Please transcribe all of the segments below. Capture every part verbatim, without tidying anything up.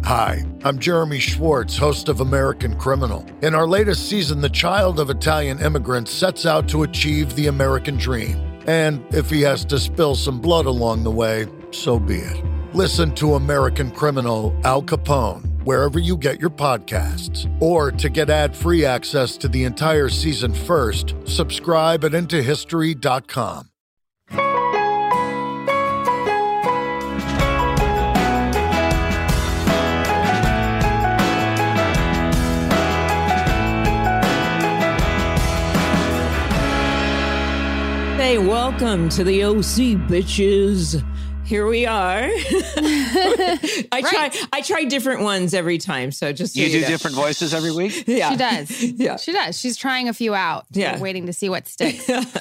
Hi, I'm Jeremy Schwartz, host of American Criminal. In our latest season, the child of Italian immigrants sets out to achieve the American dream. And if he has to spill some blood along the way, so be it. Listen to American Criminal Al Capone wherever you get your podcasts. Or to get ad-free access to the entire season first, subscribe at into history dot com. Hey, welcome to the O C, bitches. Here we are. I right. try I try different ones every time. So just so you, you do know. different voices every week? Yeah. She does. Yeah. She does. She's trying a few out. Yeah. Waiting to see what sticks.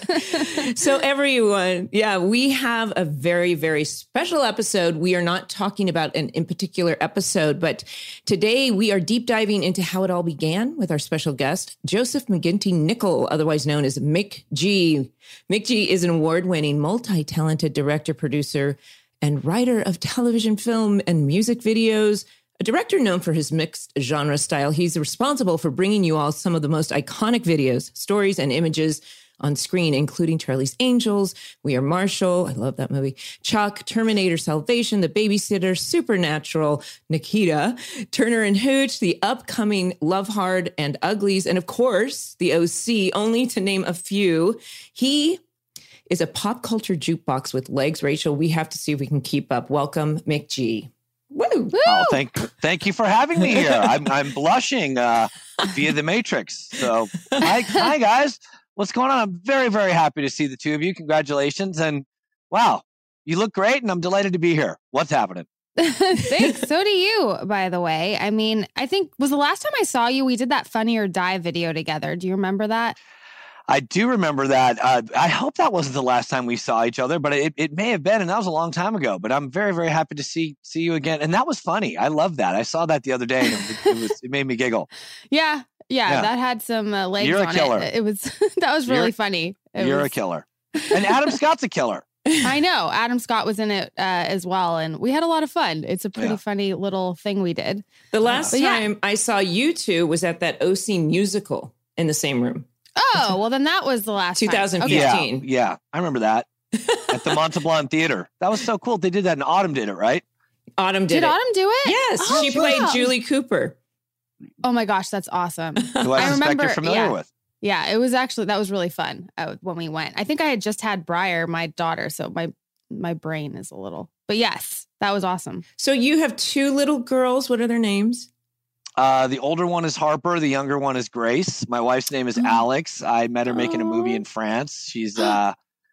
So everyone, yeah, we have a very, very special episode. We are not talking about an in particular episode, but today we are deep diving into how it all began with our special guest, Joseph McGinty Nicol, otherwise known as Mick G. Mick G is an award-winning, multi-talented director, producer, and writer of television, film, and music videos. A director known for his mixed genre style, he's responsible for bringing you all some of the most iconic videos, stories, and images on screen, including Charlie's Angels, We Are Marshall, I love that movie, Chuck, Terminator Salvation, The Babysitter, Supernatural, Nikita, Turner and Hooch, the upcoming Love Hard and Uglies, and of course, the O C, only to name a few. He is a pop culture jukebox with legs. Rachel, we have to see if we can keep up. Welcome, Mick G. Woo! Woo! Oh, thank thank you for having me here. I'm I'm blushing uh, via the Matrix. So, hi, hi guys. What's going on? I'm very, very happy to see the two of you. Congratulations. And wow, you look great and I'm delighted to be here. What's happening? Thanks. So do you, by the way. I mean, I think was the last time I saw you, we did that Funny or Die video together. Do you remember that? I do remember that. Uh, I hope that wasn't the last time we saw each other, but it, it may have been, and that was a long time ago. But I'm very, very happy to see see you again. And that was funny. I love that. I saw that the other day, and it, it was it made me giggle. Yeah, yeah, yeah. That had some uh, legs You're a on killer. it. It was that was really you're, funny. It you're was... a killer, and Adam Scott's a killer. I know. Adam Scott was in it uh, as well, and we had a lot of fun. It's a pretty yeah. funny little thing we did. The last yeah. time I saw you two was at that O C musical in the same room. Oh, well, then that was the last twenty fifteen. Okay. Yeah, yeah, I remember that at the Montalban Theater. That was so cool. They did that, and Autumn did it, right? Autumn did, did it. Autumn do it? Yes, oh, she wow. played Julie Cooper. Oh my gosh, that's awesome. Who I, I suspect remember, you're familiar yeah. with. Yeah, it was actually, that was really fun uh, when we went. I think I had just had Briar, my daughter, so my my brain is a little, but yes, that was awesome. So you have two little girls. What are their names? Uh, the older one is Harper. The younger one is Grace. My wife's name is oh. Alex. I met her making a movie in France. She's uh,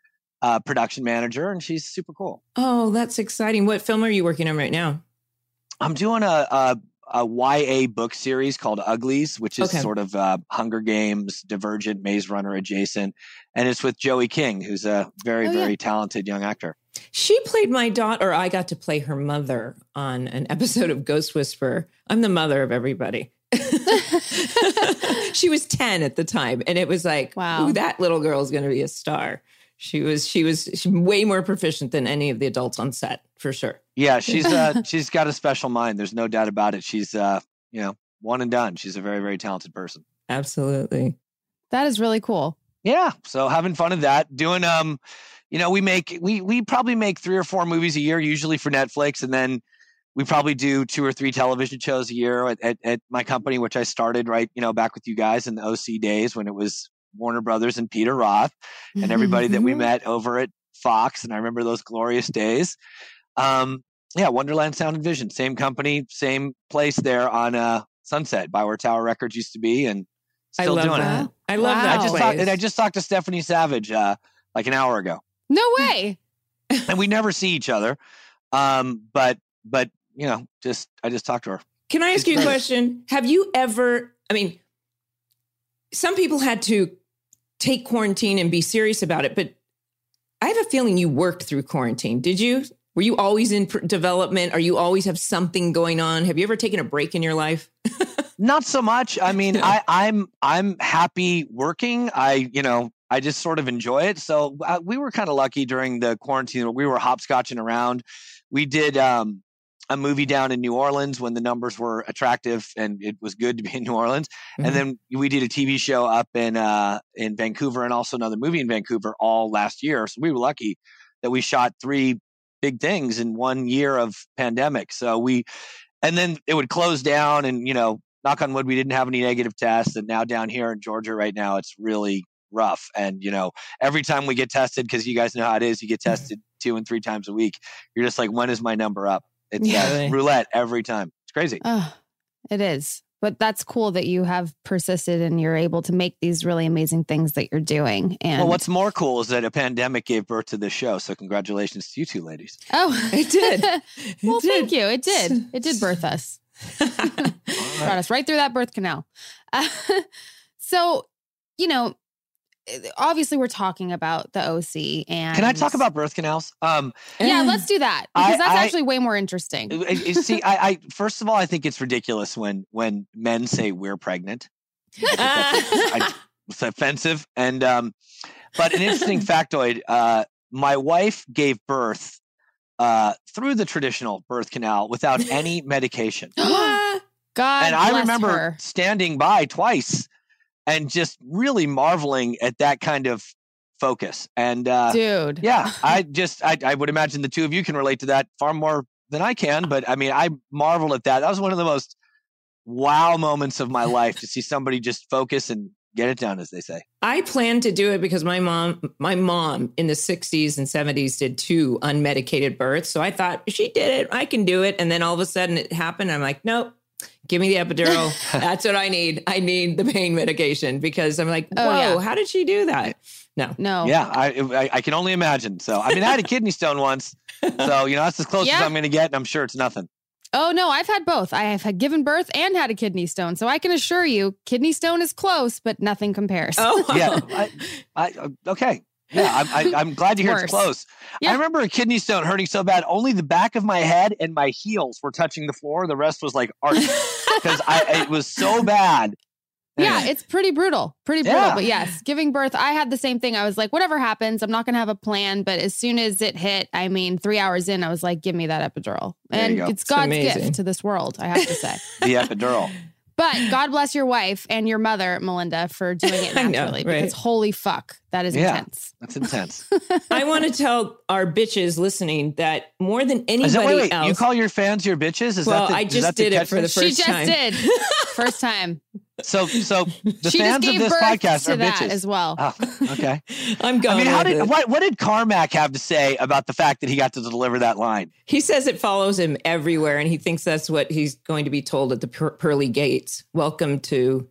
a production manager, and she's super cool. Oh, that's exciting. What film are you working on right now? I'm doing a, a, a Y A book series called Uglies, which is okay. sort of uh, Hunger Games, Divergent, Maze Runner adjacent. And it's with Joey King, who's a very, oh, very yeah. talented young actor. She played my daughter, or I got to play her mother on an episode of Ghost Whisperer. I'm the mother of everybody. She was ten at the time. And it was like, wow, ooh, that little girl is going to be a star. She was, she was she way more proficient than any of the adults on set, for sure. Yeah, she's uh, she's got a special mind. There's no doubt about it. She's, uh, you know, one and done. She's a very, very talented person. Absolutely. That is really cool. Yeah. So having fun of that, doing, um, you know, we make, we, we probably make three or four movies a year, usually for Netflix. And then we probably do two or three television shows a year at, at, at my company, which I started right, you know, back with you guys in the O C days when it was Warner Brothers and Peter Roth and everybody that we met over at Fox. And I remember those glorious days. Um, yeah. Wonderland Sound and Vision, same company, same place there on uh, Sunset by where Tower Records used to be. And still I love doing that. it. I love wow. that. I just talked, and I just talked to Stephanie Savage uh, like an hour ago. No way. And we never see each other. Um, but, but, you know, just, I just talked to her. Can I ask She's you a great. question? Have you ever, I mean, some people had to take quarantine and be serious about it, but I have a feeling you worked through quarantine. Did you? Were you always in pr- development? Or you always have something going on? Have you ever taken a break in your life? Not so much. I mean, I, I'm, I'm happy working. I, you know, I just sort of enjoy it. So uh, we were kind of lucky during the quarantine. We were hopscotching around. We did, um, a movie down in New Orleans when the numbers were attractive and it was good to be in New Orleans. Mm-hmm. And then we did a T V show up in uh, in Vancouver and also another movie in Vancouver all last year. So we were lucky that we shot three big things in one year of pandemic. So we, and then it would close down and, you know, knock on wood, we didn't have any negative tests. And now down here in Georgia right now, it's really rough. And, you know, every time we get tested, because you guys know how it is, you get tested two and three times a week. You're just like, when is my number up? It's yeah. uh, roulette every time. It's crazy. Oh, it is. But that's cool that you have persisted and you're able to make these really amazing things that you're doing. And well, what's more cool is that a pandemic gave birth to this show. So congratulations to you two ladies. Oh, it did. It well, did. Thank you. It did. It did birth us. Right. Brought us right through that birth canal. Uh, so, you know, obviously we're talking about the O C and can I talk about birth canals? Um, yeah, let's do that because I, that's I, actually way more interesting. I, see, I, I first of all, I think it's ridiculous when when men say we're pregnant. I, it's offensive. And um, but an interesting factoid: uh, my wife gave birth uh, through the traditional birth canal without any medication. God, and I bless remember her. standing by twice. And just really marveling at that kind of focus. And uh, dude, yeah, I just, I, I would imagine the two of you can relate to that far more than I can. But I mean, I marveled at that. That was one of the most wow moments of my life to see somebody just focus and get it done, as they say. I planned to do it because my mom, my mom in the sixties and seventies did two unmedicated births. So I thought she did it, I can do it. And then all of a sudden it happened. I'm like, nope. Give me the epidural. That's what I need. I need the pain medication because I'm like, whoa, oh, yeah. How did she do that? No, no. Yeah, I, I I can only imagine. So, I mean, I had a kidney stone once. So, you know, that's as close yeah. as I'm going to get. And I'm sure it's nothing. Oh, no, I've had both. I have had given birth and had a kidney stone. So I can assure you, kidney stone is close, but nothing compares. Oh, yeah. I, I, okay. Yeah, I'm, I, I'm glad to hear it's close. Yeah. I remember a kidney stone hurting so bad, only the back of my head and my heels were touching the floor. The rest was like art because I it was so bad. Yeah, it's pretty brutal. Pretty brutal. Yeah. But yes, giving birth, I had the same thing. I was like, whatever happens, I'm not going to have a plan. But as soon as it hit, I mean, three hours in, I was like, give me that epidural. There and go. It's, it's God's amazing. gift to this world, I have to say. The epidural. But God bless your wife and your mother, Melinda, for doing it naturally. know, right? Because holy fuck, that is yeah, intense. That's intense. I want to tell our bitches listening that more than anybody is that, wait, wait, else. You call your fans your bitches? Is well, that the, I just that the did it for the first she time. She just did. First time. So, so the she fans just gave of this birth podcast to are that bitches as well. Oh, okay. I'm going. I mean, how with did it. what, what did Carmack have to say about the fact that he got to deliver that line? He says it follows him everywhere, and he thinks that's what he's going to be told at the per- pearly gates. Welcome to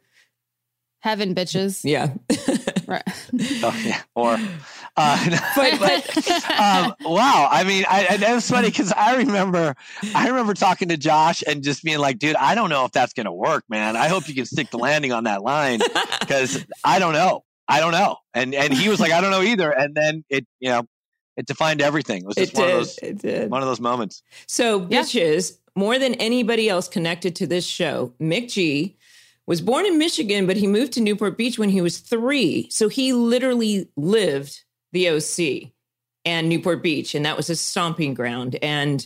heaven, bitches. Yeah. Right. Oh, yeah. Or, uh, but, but um, wow. I mean, I, and it was funny because I remember, I remember talking to Josh and just being like, dude, I don't know if that's going to work, man. I hope you can stick the landing on that line because I don't know. I don't know. And, and he was like, I don't know either. And then it, you know, it defined everything. It was just it one did. of those, it did. one of those moments. So yeah. bitches, more than anybody else connected to this show, Mick G was born in Michigan, but he moved to Newport Beach when he was three. So he literally lived the O C and Newport Beach, and that was his stomping ground. And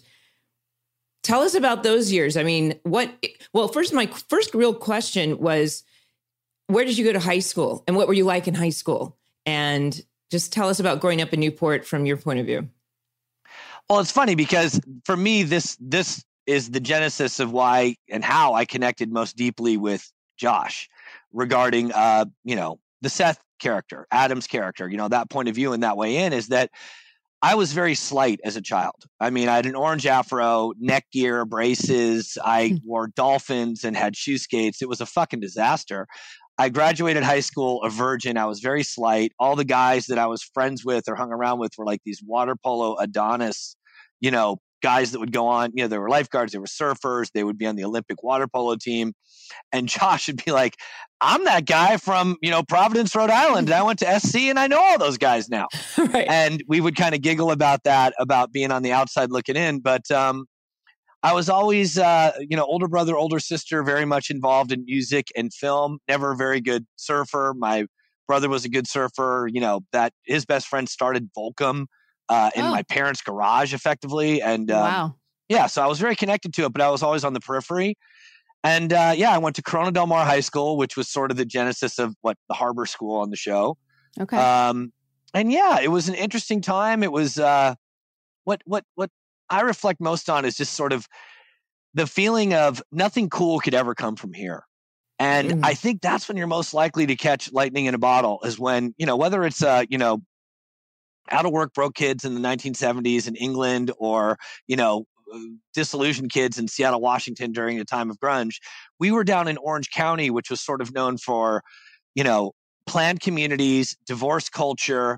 tell us about those years. I mean, what, well, first, my first real question was, where did you go to high school and what were you like in high school? And just tell us about growing up in Newport from your point of view. Well, it's funny because for me, this, this is the genesis of why and how I connected most deeply with Josh regarding, uh, you know, the Seth character, Adam's character, you know, that point of view and that way in is that I was very slight as a child. I mean, I had an orange afro, neck gear, braces. I wore dolphins and had shoe skates. It was a fucking disaster. I graduated high school a virgin. I was very slight. All the guys that I was friends with or hung around with were like these water polo Adonis, you know, guys that would go on, you know, they were lifeguards, they were surfers, they would be on the Olympic water polo team. And Josh would be like, I'm that guy from, you know, Providence, Rhode Island. And I went to S C and I know all those guys now. Right. And we would kind of giggle about that, about being on the outside looking in. But um, I was always, uh, you know, older brother, older sister, very much involved in music and film, never a very good surfer. My brother was a good surfer, you know, that his best friend started Volcom. Uh, in oh. my parents' garage, effectively, and um, wow, yeah, so I was very connected to it, but I was always on the periphery. And uh, yeah, I went to Corona Del Mar High School, which was sort of the genesis of what the Harbor School on the show. Okay. Um, and yeah, it was an interesting time. It was uh, what what what I reflect most on is just sort of the feeling of nothing cool could ever come from here. And mm. I think that's when you're most likely to catch lightning in a bottle, is when, you know, whether it's uh, you know, out of work broke kids in the nineteen seventies in England, or, you know, disillusioned kids in Seattle, Washington during a time of grunge. We were down in Orange County, which was sort of known for, you know, planned communities, divorce culture,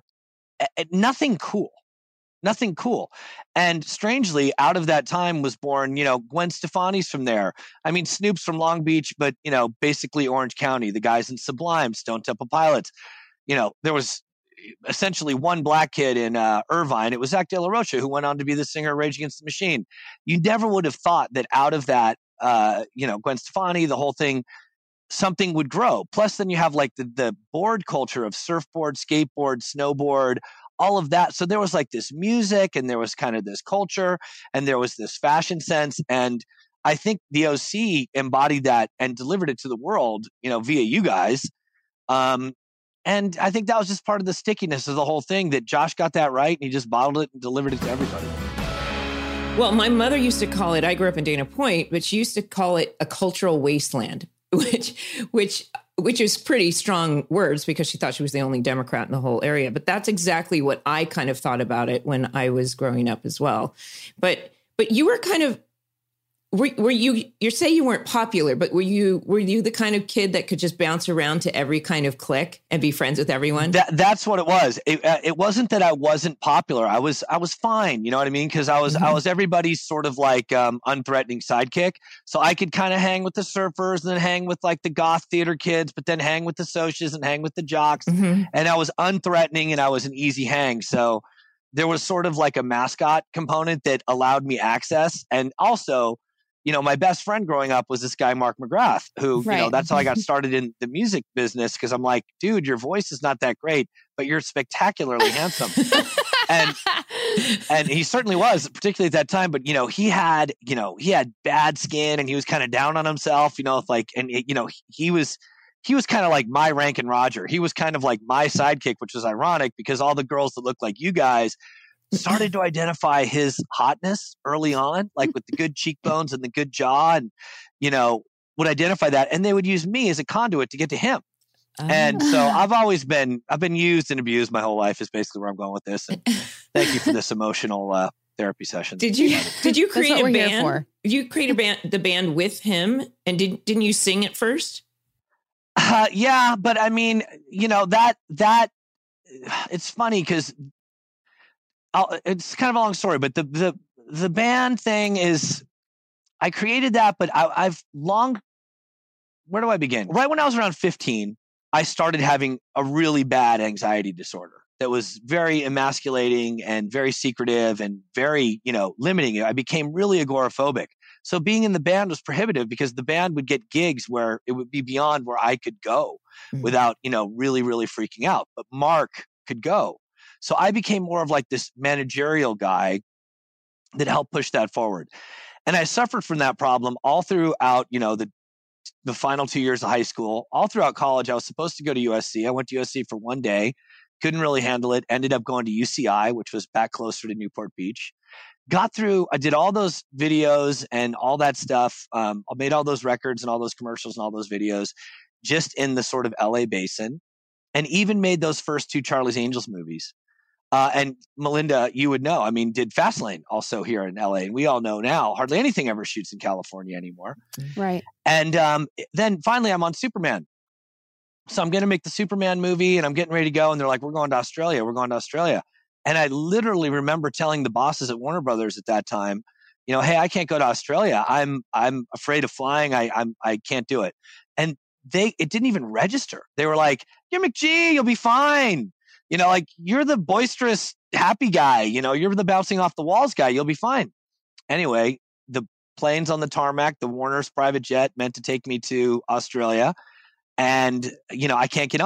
nothing cool, nothing cool. And strangely, out of that time was born, you know, Gwen Stefani's from there. I mean, Snoop's from Long Beach, but, you know, basically Orange County, the guys in Sublime, Stone Temple Pilots. You know, there was essentially one black kid in uh, Irvine. It was Zach De La Rocha, who went on to be the singer of Rage Against the Machine. You never would have thought that out of that, uh, you know, Gwen Stefani, the whole thing, something would grow. Plus, then you have like the, the board culture of surfboard, skateboard, snowboard, all of that. So there was like this music, and there was kind of this culture, and there was this fashion sense. And I think the O C embodied that and delivered it to the world, you know, via you guys. Um, And I think that was just part of the stickiness of the whole thing, that Josh got that right, and he just bottled it and delivered it to everybody. Well, my mother used to call it, I grew up in Dana Point, but she used to call it a cultural wasteland, which which which is pretty strong words, because she thought she was the only Democrat in the whole area. But that's exactly what I kind of thought about it when I was growing up as well. But but you were kind of, Were, were you, you say you weren't popular, but were you, were you the kind of kid that could just bounce around to every kind of clique and be friends with everyone? That, that's what it was. It, uh, it wasn't that I wasn't popular. I was, I was fine. You know what I mean? Cause I was, mm-hmm. I was everybody's sort of like, um, unthreatening sidekick. So I could kind of hang with the surfers, and then hang with like the goth theater kids, but then hang with the socias and hang with the jocks. Mm-hmm. And I was unthreatening, and I was an easy hang. So there was sort of like a mascot component that allowed me access. And also, you know, my best friend growing up was this guy, Mark McGrath, who, right. you know, that's how I got started in the music business. Cause I'm like, dude, your voice is not that great, but you're spectacularly handsome. and, and he certainly was, particularly at that time. But, you know, he had, you know, he had bad skin, and he was kind of down on himself, you know, like, and it, you know, he was, he was kind of like my Rankin Roger. He was kind of like my sidekick, which was ironic, because all the girls that looked like you guys started to identify his hotness early on, like with the good cheekbones and the good jaw, and, you know, would identify that. And they would use me as a conduit to get to him. Oh. And so I've always been, I've been used and abused my whole life, is basically where I'm going with this. And thank you for this emotional uh, therapy session. Did you, did you create a band? Did you create a band, the band with him? And did, didn't you sing it first? Uh, yeah, but I mean, you know, that, that, it's funny because I'll, it's kind of a long story, but the, the, the band thing is, I created that, but I, I've long, where do I begin? Right when I was around fifteen, I started having a really bad anxiety disorder that was very emasculating and very secretive and very, you know, limiting. I became really agoraphobic. So being in the band was prohibitive, because the band would get gigs where it would be beyond where I could go mm-hmm. without, you know, really, really freaking out. But Mark could go. So I became more of like this managerial guy that helped push that forward. And I suffered from that problem all throughout, you know, the the final two years of high school, all throughout college. I was supposed to go to U S C. I went to U S C for one day, couldn't really handle it, ended up going to U C I, which was back closer to Newport Beach. Got through, I did all those videos and all that stuff. Um, I made all those records and all those commercials and all those videos just in the sort of L A basin, and even made those first two Charlie's Angels movies. Uh, and Melinda, you would know, I mean, did Fastlane also here in L A. And we all know now hardly anything ever shoots in California anymore. Right. And um, then finally I'm on Superman. So I'm going to make the Superman movie, and I'm getting ready to go. And they're like, we're going to Australia. We're going to Australia. And I literally remember telling the bosses at Warner Brothers at that time, you know, hey, I can't go to Australia. I'm, I'm afraid of flying. I, I'm, I can't do it. And they, it didn't even register. They were like, you're McGee, you'll be fine. You know, like, you're the boisterous, happy guy. You know, you're the bouncing off the walls guy. You'll be fine. Anyway, the plane's on the tarmac, the Warner's private jet meant to take me to Australia. And, you know, I can't get on.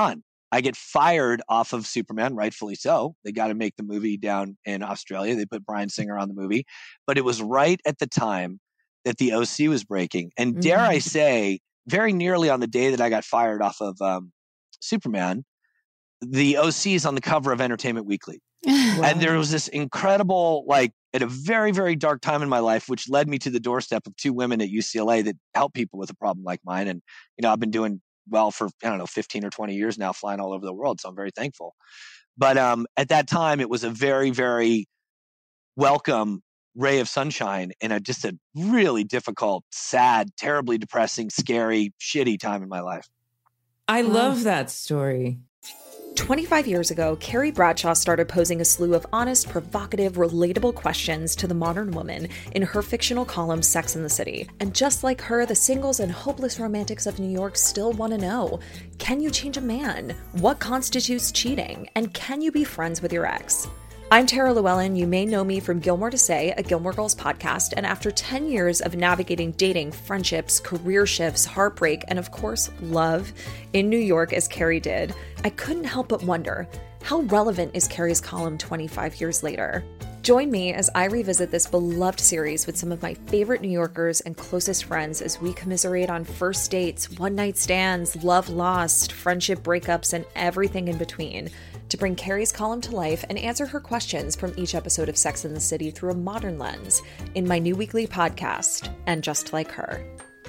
I get fired off of Superman, rightfully so. They got to make the movie down in Australia. They put Bryan Singer on the movie, but it was right at the time that the O C was breaking. And mm-hmm. dare I say, very nearly on the day that I got fired off of um, Superman, the O C is on the cover of Entertainment Weekly. Wow. And there was this incredible, like, at a very, very dark time in my life, which led me to the doorstep of two women at U C L A that help people with a problem like mine. And, you know, I've been doing well for, I don't know, fifteen or twenty years now, flying all over the world. So I'm very thankful. But um, at that time, it was a very, very welcome ray of sunshine in a just a really difficult, sad, terribly depressing, scary, shitty time in my life. I love that story. twenty-five years ago, Carrie Bradshaw started posing a slew of honest, provocative, relatable questions to the modern woman in her fictional column, Sex and the City. And just like her, the singles and hopeless romantics of New York still want to know, can you change a man? What constitutes cheating? And can you be friends with your ex? I'm Tara Llewellyn. You may know me from Gilmore to Say, a Gilmore Girls podcast, and after ten years of navigating dating, friendships, career shifts, heartbreak, and of course, love in New York as Carrie did, I couldn't help but wonder, how relevant is Carrie's column twenty-five years later? Join me as I revisit this beloved series with some of my favorite New Yorkers and closest friends as we commiserate on first dates, one-night stands, love lost, friendship breakups, and everything in between, to bring Carrie's column to life and answer her questions from each episode of Sex and the City through a modern lens in my new weekly podcast, And Just Like Her.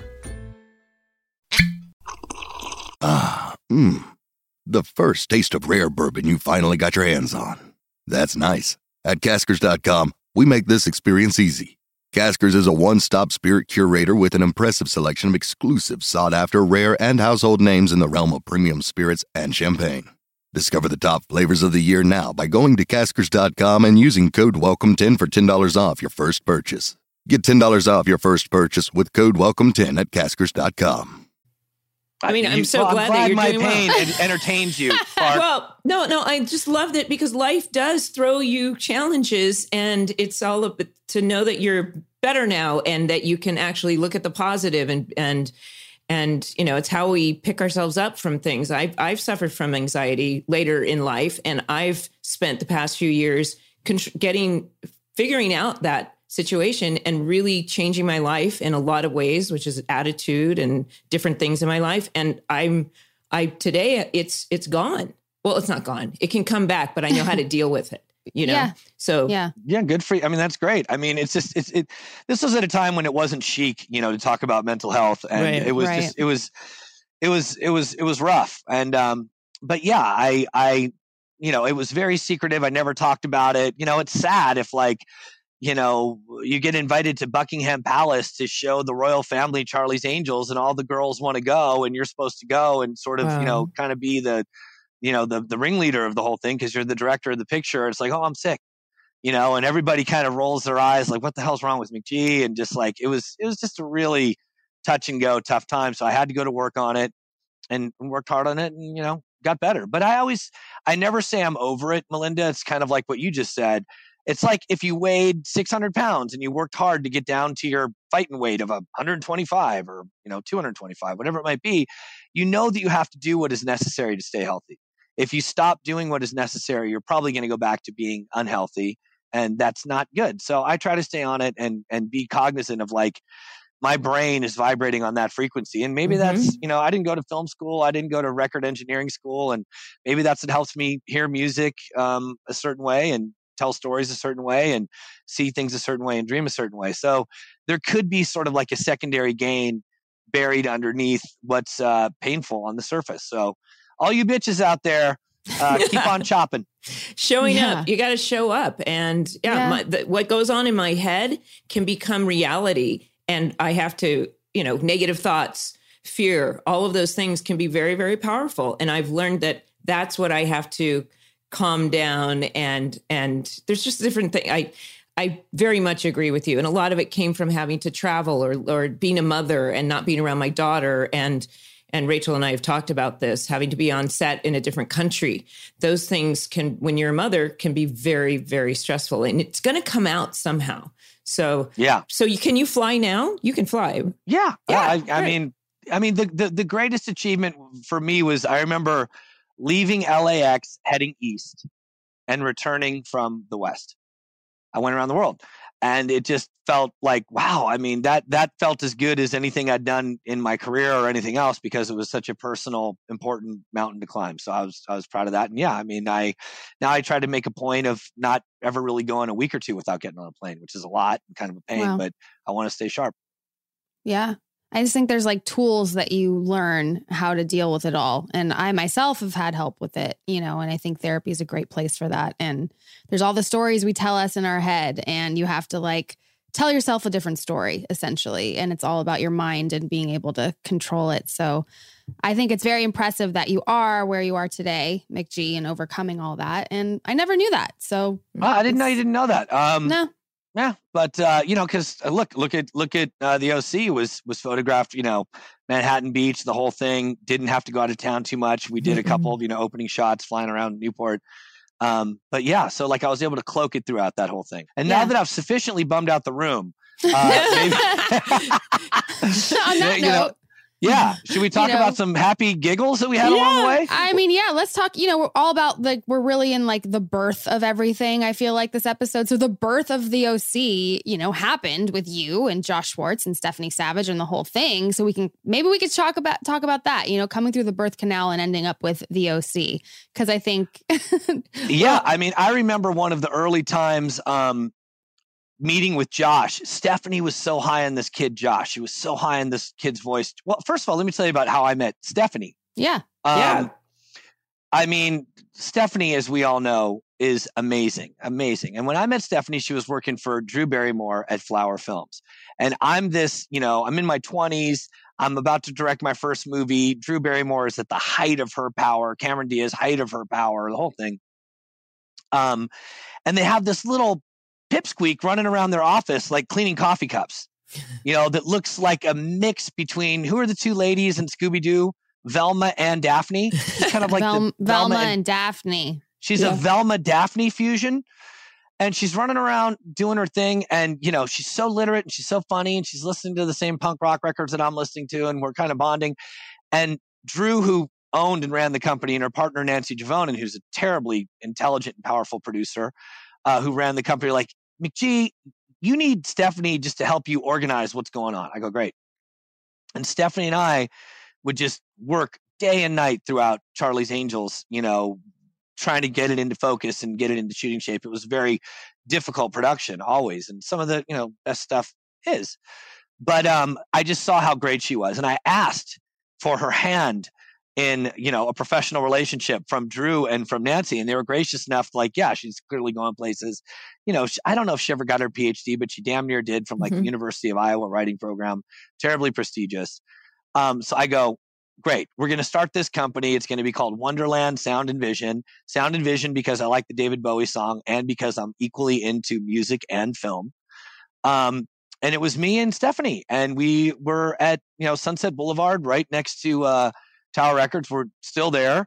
Ah, mmm. The first taste of rare bourbon you finally got your hands on. That's nice. At Caskers dot com, we make this experience easy. Caskers is a one-stop spirit curator with an impressive selection of exclusive, sought-after, rare, and household names in the realm of premium spirits and champagne. Discover the top flavors of the year now by going to Caskers dot com and using code welcome ten for ten dollars off your first purchase. Get ten dollars off your first purchase with code welcome ten at Caskers dot com. I mean, I'm you, so well, glad, I'm glad that you're my doing pain well. entertains you. Well, no, no, I just loved it because life does throw you challenges, and it's all of it to know that you're better now and that you can actually look at the positive and and and you know, it's how we pick ourselves up from things. I've I've suffered from anxiety later in life, and I've spent the past few years getting figuring out that situation and really changing my life in a lot of ways, which is attitude and different things in my life. And I'm, I, today it's, it's gone. Well, it's not gone. It can come back, but I know how to deal with it, you know? Yeah. So yeah. Yeah. Good for you. I mean, that's great. I mean, it's just, it's, it, this was at a time when it wasn't chic, you know, to talk about mental health, and right, it was right. just, it was, it was, it was, it was rough. And, um, but yeah, I, I, you know, it was very secretive. I never talked about it. You know, it's sad if, like, you know, you get invited to Buckingham Palace to show the royal family Charlie's Angels, and all the girls want to go, and you're supposed to go and sort of, wow. you know, kind of be the, you know, the the ringleader of the whole thing because you're the director of the picture. It's like, oh, I'm sick, you know, and everybody kind of rolls their eyes like, what the hell's wrong with McGee? And just like, it was, it was just a really touch and go, tough time. So I had to go to work on it and worked hard on it, and, you know, got better. But I always, I never say I'm over it, Melinda. It's kind of like what you just said. It's like if you weighed six hundred pounds and you worked hard to get down to your fighting weight of one hundred twenty-five or, you know, two hundred twenty-five, whatever it might be, you know that you have to do what is necessary to stay healthy. If you stop doing what is necessary, you're probably going to go back to being unhealthy, and that's not good. So I try to stay on it and and be cognizant of, like, my brain is vibrating on that frequency. And maybe mm-hmm. that's, you know, I didn't go to film school. I didn't go to record engineering school. And maybe that's what helps me hear music um, a certain way and tell stories a certain way and see things a certain way and dream a certain way. So there could be sort of like a secondary gain buried underneath what's uh, painful on the surface. So all you bitches out there, uh, keep on chopping. Showing yeah. up. You got to show up. And yeah, yeah. My, the, what goes on in my head can become reality. And I have to, you know, negative thoughts, fear, all of those things can be very, very powerful. And I've learned that that's what I have to calm down, and and there's just different things. I I very much agree with you, and a lot of it came from having to travel or or being a mother and not being around my daughter. And and Rachel and I have talked about this, having to be on set in a different country. Those things can, when you're a mother, can be very, very stressful, and it's going to come out somehow. So yeah. So you can you fly now? You can fly. Yeah. Yeah. I, I mean, I mean the, the the greatest achievement for me was, I remember leaving L A X, heading east, and returning from the west. I went around the world, and it just felt like, wow. I mean, that that felt as good as anything I'd done in my career or anything else, because it was such a personal, important mountain to climb. So I was I was proud of that. And yeah, I mean, I now I try to make a point of not ever really going a week or two without getting on a plane, which is a lot and kind of a pain, Wow. but I want to stay sharp. Yeah. I just think there's like tools that you learn how to deal with it all. And I myself have had help with it, you know, and I think therapy is a great place for that. And there's all the stories we tell us in our head, and you have to like tell yourself a different story essentially. And it's all about your mind and being able to control it. So I think it's very impressive that you are where you are today, McG, and overcoming all that. And I never knew that. So Well, I didn't know you didn't know that. Um, no. Yeah, but uh, you know, because uh, look, look at look at uh, the O C was was photographed. You know, Manhattan Beach, the whole thing. Didn't have to go out of town too much. We did a couple of you know opening shots flying around Newport. Um, but yeah, so like I was able to cloak it throughout that whole thing. And Yeah. now that I've sufficiently bummed out the room, uh, maybe, On that you know, note, yeah, should we talk You know. about some happy giggles that we had along the way? I mean, yeah, let's talk, you know, we're all about like, we're really in like the birth of everything. I feel like this episode. So the birth of the O C, you know, happened with you and Josh Schwartz and Stephanie Savage and the whole thing. So we can, maybe we could talk about, talk about that, you know, coming through the birth canal and ending up with the O C. Cause I think. Yeah, I mean, I remember one of the early times um, meeting with Josh. Stephanie was so high on this kid, Josh. She was so high on this kid's voice. Well, first of all, let me tell you about how I met Stephanie. Yeah. Um, Yeah. I mean, Stephanie, as we all know, is amazing, amazing. And when I met Stephanie, she was working for Drew Barrymore at Flower Films. And I'm this, you know, I'm in my twenties. I'm about to direct my first movie. Drew Barrymore is at the height of her power. Cameron Diaz, height of her power, the whole thing. Um, and they have this little pipsqueak running around their office, like cleaning coffee cups, you know, that looks like a mix between, who are the two ladies in Scooby-Doo? Velma and Daphne. She's kind of like Vel- the Velma, Velma and, and Daphne. she's Yeah. a Velma Daphne fusion. And she's running around doing her thing. And, you know, she's so literate and she's so funny and she's listening to the same punk rock records that I'm listening to. And we're kind of bonding. And Drew, who owned and ran the company, and her partner, Nancy Javonen, who's a terribly intelligent and powerful producer, uh, who ran the company, like, McG, you need Stephanie just to help you organize what's going on. I go, great. And Stephanie and I would just work day and night throughout Charlie's Angels, you know, trying to get it into focus and get it into shooting shape. It was a very difficult production always. And some of the, you know, best stuff is, but um, I just saw how great she was. And I asked for her hand in, you know, a professional relationship from Drew and from Nancy. And they were gracious enough, like, yeah, she's clearly going places. You know, she, I don't know if she ever got her P H D, but she damn near did from like Mhm. the University of Iowa writing program, terribly prestigious. Um, so I go, great, we're going to start this company. It's going to be called Wonderland Sound and Vision. Sound and Vision because I like the David Bowie song and because I'm equally into music and film. Um, and it was me and Stephanie, and we were at, you know, Sunset Boulevard right next to uh, Tower Records. We're still there.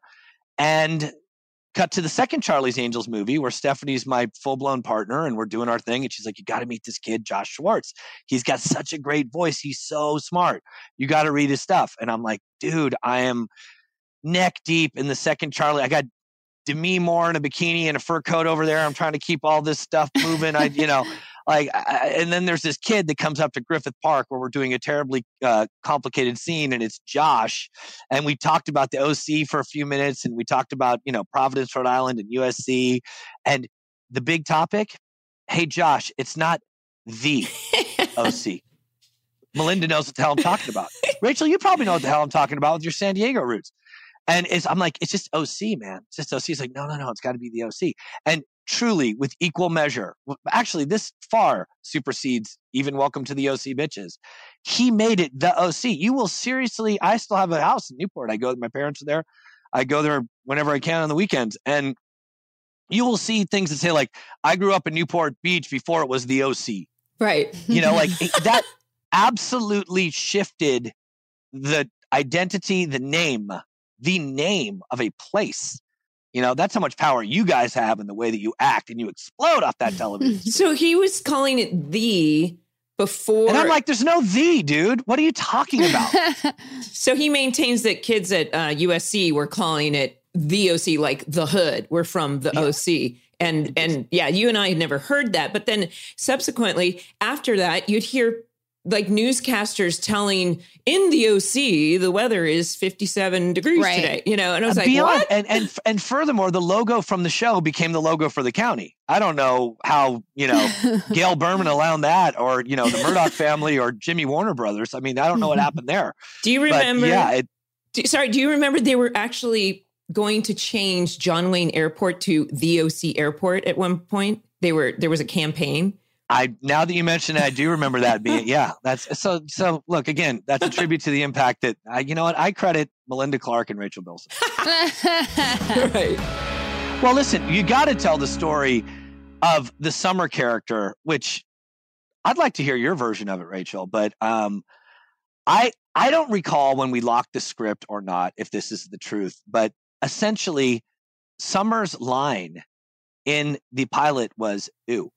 And cut to the second Charlie's Angels movie where Stephanie's my full-blown partner and we're doing our thing. And she's like, you got to meet this kid, Josh Schwartz. He's got such a great voice. He's so smart. You got to read his stuff. And I'm like, dude, I am neck deep in the second Charlie. I got Demi Moore in a bikini and a fur coat over there. I'm trying to keep all this stuff moving. I, you know, like, I, and then there's this kid that comes up to Griffith Park where we're doing a terribly uh, complicated scene, and it's Josh. And we talked about the O C for a few minutes, and we talked about, you know, Providence, Rhode Island, and U S C, and the big topic. Hey, Josh, it's not the O C. Melinda knows what the hell I'm talking about. Rachel, you probably know what the hell I'm talking about with your San Diego roots. And it's, I'm like, it's just O C, man. It's just O C. It's like, no, no, no, it's got to be the O C. And truly, with equal measure, actually, this far supersedes even Welcome to the O C, bitches. He made it the O C. You will seriously, I still have a house in Newport. I go, my parents are there. I go there whenever I can on the weekends. And you will see things that say, like, I grew up in Newport Beach before it was the O C. Right. You know, like it, that absolutely shifted the identity, the name, the name of a place. You know, that's how much power you guys have in the way that you act, and you explode off that television. So he was calling it the before. And I'm like, there's no the, dude. What are you talking about? So he maintains that kids at uh, U S C were calling it the O C, like the hood. We're from the yeah. O C. And, and yeah, you and I had never heard that. But then subsequently after that, you'd hear like newscasters telling in the O C, the weather is fifty-seven degrees right. today, you know, and I was like, Beyond, what? And, and, and furthermore, the logo from the show became the logo for the county. I don't know how, you know, Gail Berman allowed that, or, you know, the Murdoch family or Jimmy Warner Brothers. I mean, I don't know what happened there. Do you remember? But yeah. It, do, sorry. Do you remember they were actually going to change John Wayne Airport to the O C Airport at one point? They were, there was a campaign. I now that you mention it, I do remember that being yeah. That's so so. Look again. That's a tribute to the impact that I, you know what I credit Melinda Clarke and Rachel Bilson. Right. Well, listen, you got to tell the story of the Summer character, which I'd like to hear your version of it, Rachel. But um, I I don't recall when we locked the script or not, if this is the truth. But essentially, Summer's line in the pilot was "Ew."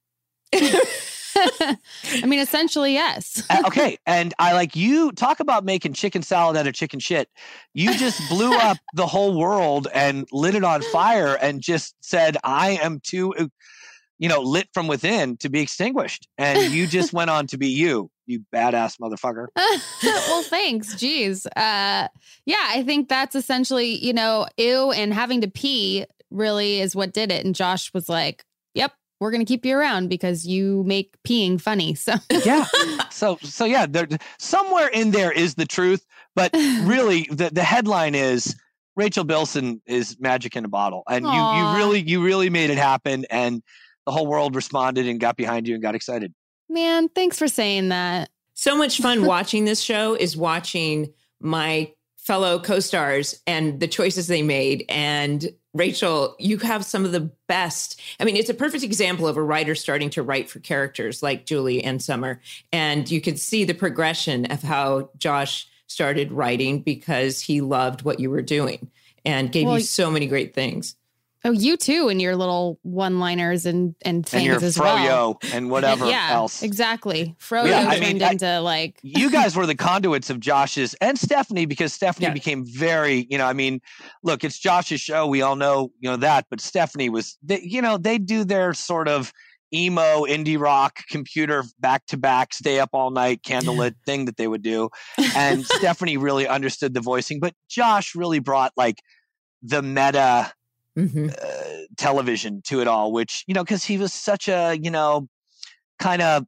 I mean, essentially, yes. Okay. And I like you talk about making chicken salad out of chicken shit. You just blew up the whole world and lit it on fire and just said, I am too, you know, lit from within to be extinguished. And you just went on to be you, you badass motherfucker. Well, thanks. Jeez. Uh, yeah, I think that's essentially, you know, ew, and having to pee really is what did it. And Josh was like, yep. We're going to keep you around because you make peeing funny. So yeah. So, so yeah, there, somewhere in there is the truth, but really the, the headline is Rachel Bilson is magic in a bottle. And you, you really, you really made it happen. And the whole world responded and got behind you and got excited. Man, thanks for saying that. So much fun watching this show is watching my fellow co-stars and the choices they made. And Rachel, you have some of the best. I mean, it's a perfect example of a writer starting to write for characters like Julie and Summer. And you can see the progression of how Josh started writing because he loved what you were doing and gave well, you so many great things. Oh, you too, and your little one-liners and, and things and your as froyo well. And whatever yeah, else. Exactly. Froyo yeah, turned I mean, into I, like... You guys were the conduits of Josh's and Stephanie, because Stephanie yeah. became very, you know, I mean, look, it's Josh's show. We all know, you know, that, but Stephanie was, they, you know, they do their sort of emo indie rock computer back-to-back, stay up all night, candlelit thing that they would do. And Stephanie really understood the voicing, but Josh really brought like the meta... Mm-hmm. Uh, television to it all, which, you know, because he was such a, you know, kind of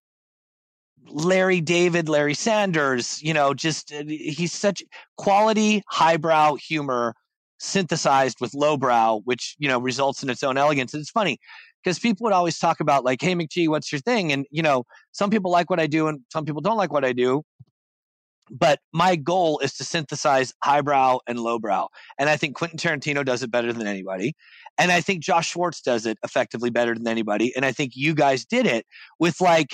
Larry David, Larry Sanders, you know, just uh, he's such quality, highbrow humor synthesized with lowbrow, which, you know, results in its own elegance. And it's funny because people would always talk about like, hey, McGee, what's your thing? And, you know, some people like what I do and some people don't like what I do. But my goal is to synthesize highbrow and lowbrow. And I think Quentin Tarantino does it better than anybody. And I think Josh Schwartz does it effectively better than anybody. And I think you guys did it with like,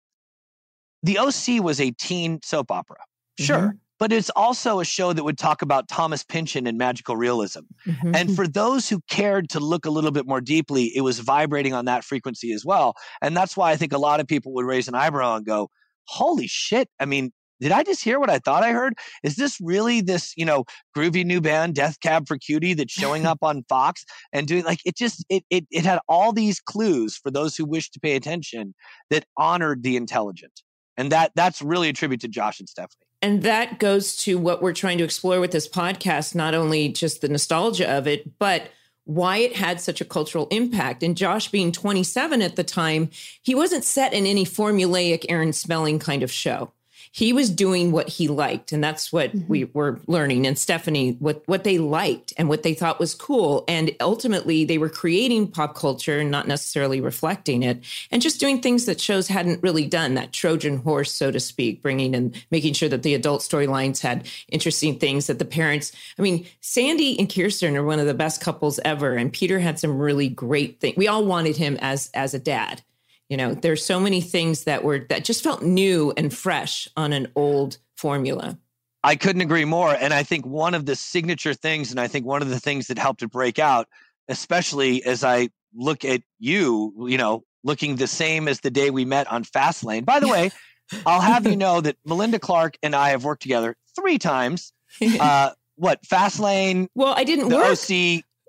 the O C was a teen soap opera. Sure. Mm-hmm. But it's also a show that would talk about Thomas Pynchon and magical realism. Mm-hmm. And for those who cared to look a little bit more deeply, it was vibrating on that frequency as well. And that's why I think a lot of people would raise an eyebrow and go, holy shit. I mean, did I just hear what I thought I heard? Is this really this, you know, groovy new band, Death Cab for Cutie, that's showing up on Fox and doing like, it just, it, it, it had all these clues for those who wish to pay attention that honored the intelligent. And that that's really a tribute to Josh and Stephanie. And that goes to what we're trying to explore with this podcast, not only just the nostalgia of it, but why it had such a cultural impact. And Josh being twenty-seven at the time, he wasn't set in any formulaic Aaron Spelling kind of show. He was doing what he liked. And that's what mm-hmm. we were learning. And Stephanie, what, what they liked and what they thought was cool. And ultimately, they were creating pop culture and not necessarily reflecting it and just doing things that shows hadn't really done, that Trojan horse, so to speak, bringing and making sure that the adult storylines had interesting things that the parents, I mean, Sandy and Kirsten are one of the best couples ever. And Peter had some really great things. We all wanted him as, as a dad. You know, there's so many things that were that just felt new and fresh on an old formula. I couldn't agree more. And I think one of the signature things, and I think one of the things that helped it break out, especially as I look at you, you know, looking the same as the day we met on Fastlane. By the way, I'll have you know that Melinda Clarke and I have worked together three times. Uh, what, Fastlane? Well, I didn't the work. O C.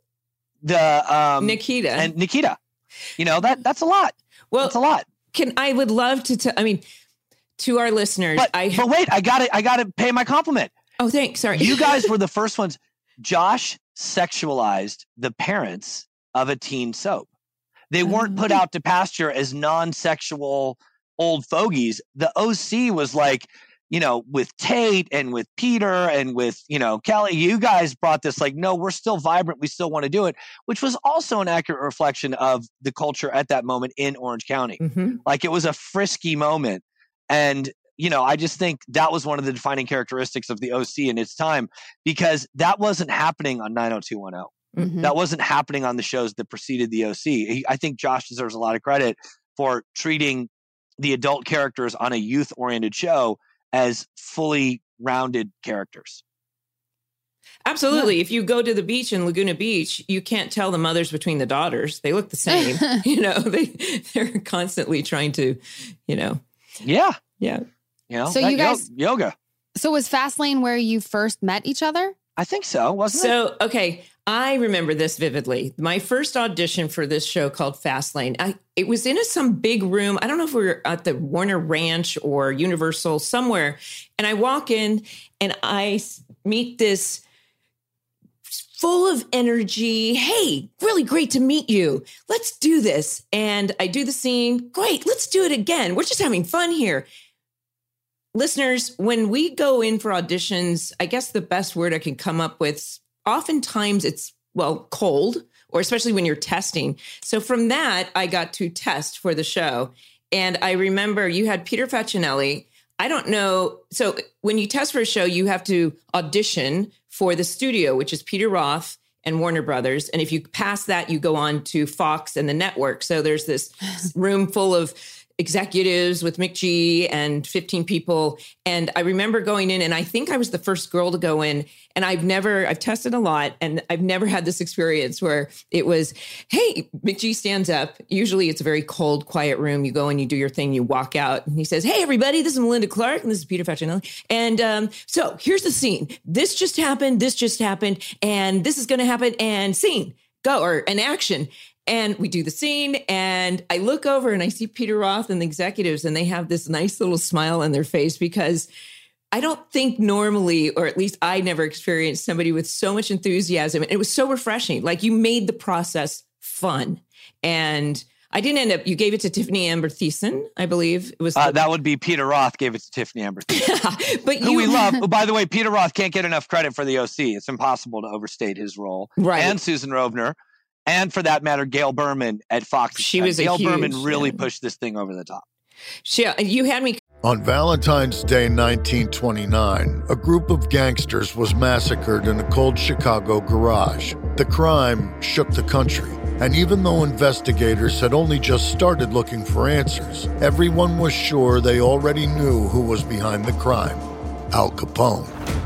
the um, Nikita and Nikita. You know, that that's a lot. Well, that's a lot. Can I would love to tell, I mean, to our listeners, but, I but wait, I got to I got to pay my compliment. Oh, thanks. Sorry. You guys were the first ones. Josh sexualized the parents of a teen soap. They weren't put out to pasture as non-sexual old fogies. The O C was like, you know, with Tate and with Peter and with, you know, Kelly, you guys brought this like, no, we're still vibrant. We still want to do it, which was also an accurate reflection of the culture at that moment in Orange County. Mm-hmm. Like it was a frisky moment. And, you know, I just think that was one of the defining characteristics of the O C in its time, because that wasn't happening on nine oh two one oh. Mm-hmm. That wasn't happening on the shows that preceded the O C. I think Josh deserves a lot of credit for treating the adult characters on a youth-oriented show as fully rounded characters. Absolutely. Yeah. If you go to the beach in Laguna Beach, you can't tell the mothers between the daughters. They look the same. you know, they, they're constantly trying to, you know. Yeah. Yeah. You know, so you guys, yoga. So was Fastlane where you first met each other? I think so, wasn't so, it? So, okay. I remember this vividly. My first audition for this show called Fastlane, I, it was in a, some big room. I don't know if we were at the Warner Ranch or Universal somewhere. And I walk in and I meet this full of energy. Hey, really great to meet you. Let's do this. And I do the scene. Great. Let's do it again. We're just having fun here. Listeners, when we go in for auditions, I guess the best word I can come up with, oftentimes it's, well, cold, or especially when you're testing. So from that, I got to test for the show. And I remember you had Peter Facinelli. I don't know. So when you test for a show, you have to audition for the studio, which is Peter Roth and Warner Brothers. And if you pass that, you go on to Fox and the network. So there's this room full of executives with Mick G and fifteen people. And I remember going in, and I think I was the first girl to go in. And I've never, I've tested a lot, and I've never had this experience where it was, hey, Mick G stands up. Usually it's a very cold, quiet room. You go and you do your thing, you walk out, and he says, hey, everybody, this is Melinda Clark, and this is Peter Facinelli. And um, so here's the scene. This just happened, this just happened, and this is going to happen, and scene, go, or an action. And we do the scene, and I look over and I see Peter Roth and the executives, and they have this nice little smile on their face, because I don't think normally, or at least I never experienced somebody with so much enthusiasm. And it was so refreshing. Like, you made the process fun. And I didn't end up, you gave it to Tiffany Amber Thiessen, I believe. It was the, uh, that would be Peter Roth gave it to Tiffany Amber Thiessen. Yeah, but who you, we love. Oh, by the way, Peter Roth can't get enough credit for the O C. It's impossible to overstate his role. Right. And Susan Rovner. And for that matter, Gail Berman at Fox. She was Gail a huge, Berman really yeah. pushed this thing over the top. She, you had me. On Valentine's Day nineteen twenty-nine, a group of gangsters was massacred in a cold Chicago garage. The crime shook the country, and even though investigators had only just started looking for answers, everyone was sure they already knew who was behind the crime: Al Capone.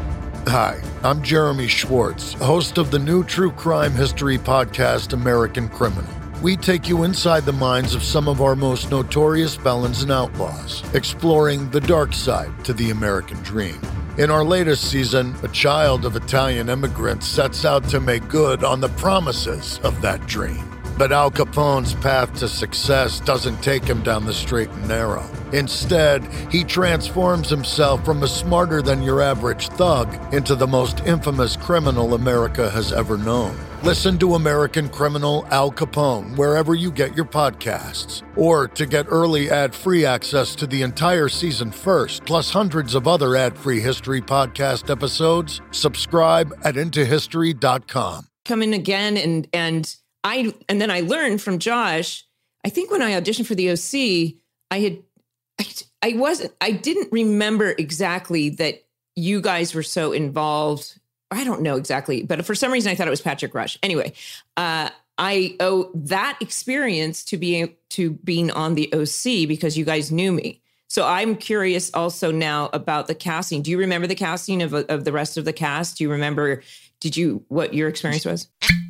Hi, I'm Jeremy Schwartz, host of the new true crime history podcast, American Criminal. We take you inside the minds of some of our most notorious felons and outlaws, exploring the dark side to the American dream. In our latest season, a child of Italian immigrants sets out to make good on the promises of that dream. But Al Capone's path to success doesn't take him down the straight and narrow. Instead, he transforms himself from a smarter-than-your-average thug into the most infamous criminal America has ever known. Listen to American Criminal Al Capone wherever you get your podcasts. Or to get early ad-free access to the entire season first, plus hundreds of other ad-free history podcast episodes, subscribe at into history dot com. Come in again, and and I and then I learned from Josh. I think when I auditioned for the O C, I had I, I wasn't I didn't remember exactly that you guys were so involved. I don't know exactly, but for some reason I thought it was Patrick Rush. Anyway, uh, I owe that experience to being to being on the O C because you guys knew me. So I'm curious also now about the casting. Do you remember the casting of of the rest of the cast? Do you remember? Did you what your experience was?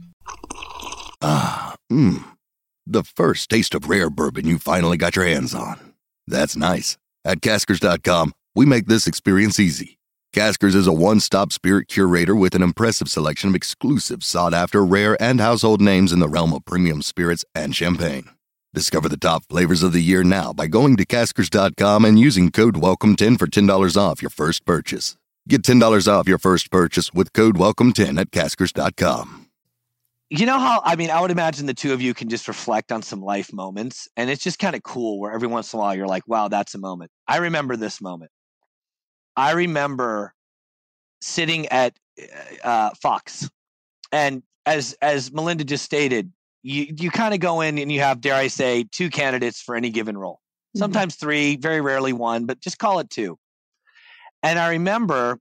Ah, mmm. The first taste of rare bourbon you finally got your hands on. That's nice. At Caskers dot com, we make this experience easy. Caskers is a one-stop spirit curator with an impressive selection of exclusive, sought-after, rare, and household names in the realm of premium spirits and champagne. Discover the top flavors of the year now by going to caskers dot com and using code welcome ten for ten dollars off your first purchase. Get ten dollars off your first purchase with code welcome ten at caskers dot com. You know how, I mean, I would imagine the two of you can just reflect on some life moments, and it's just kind of cool where every once in a while you're like, wow, that's a moment. I remember this moment. I remember sitting at uh, Fox, and as as Melinda just stated, you you kind of go in and you have, dare I say, two candidates for any given role. Sometimes mm-hmm. three, very rarely one, but just call it two. And I remember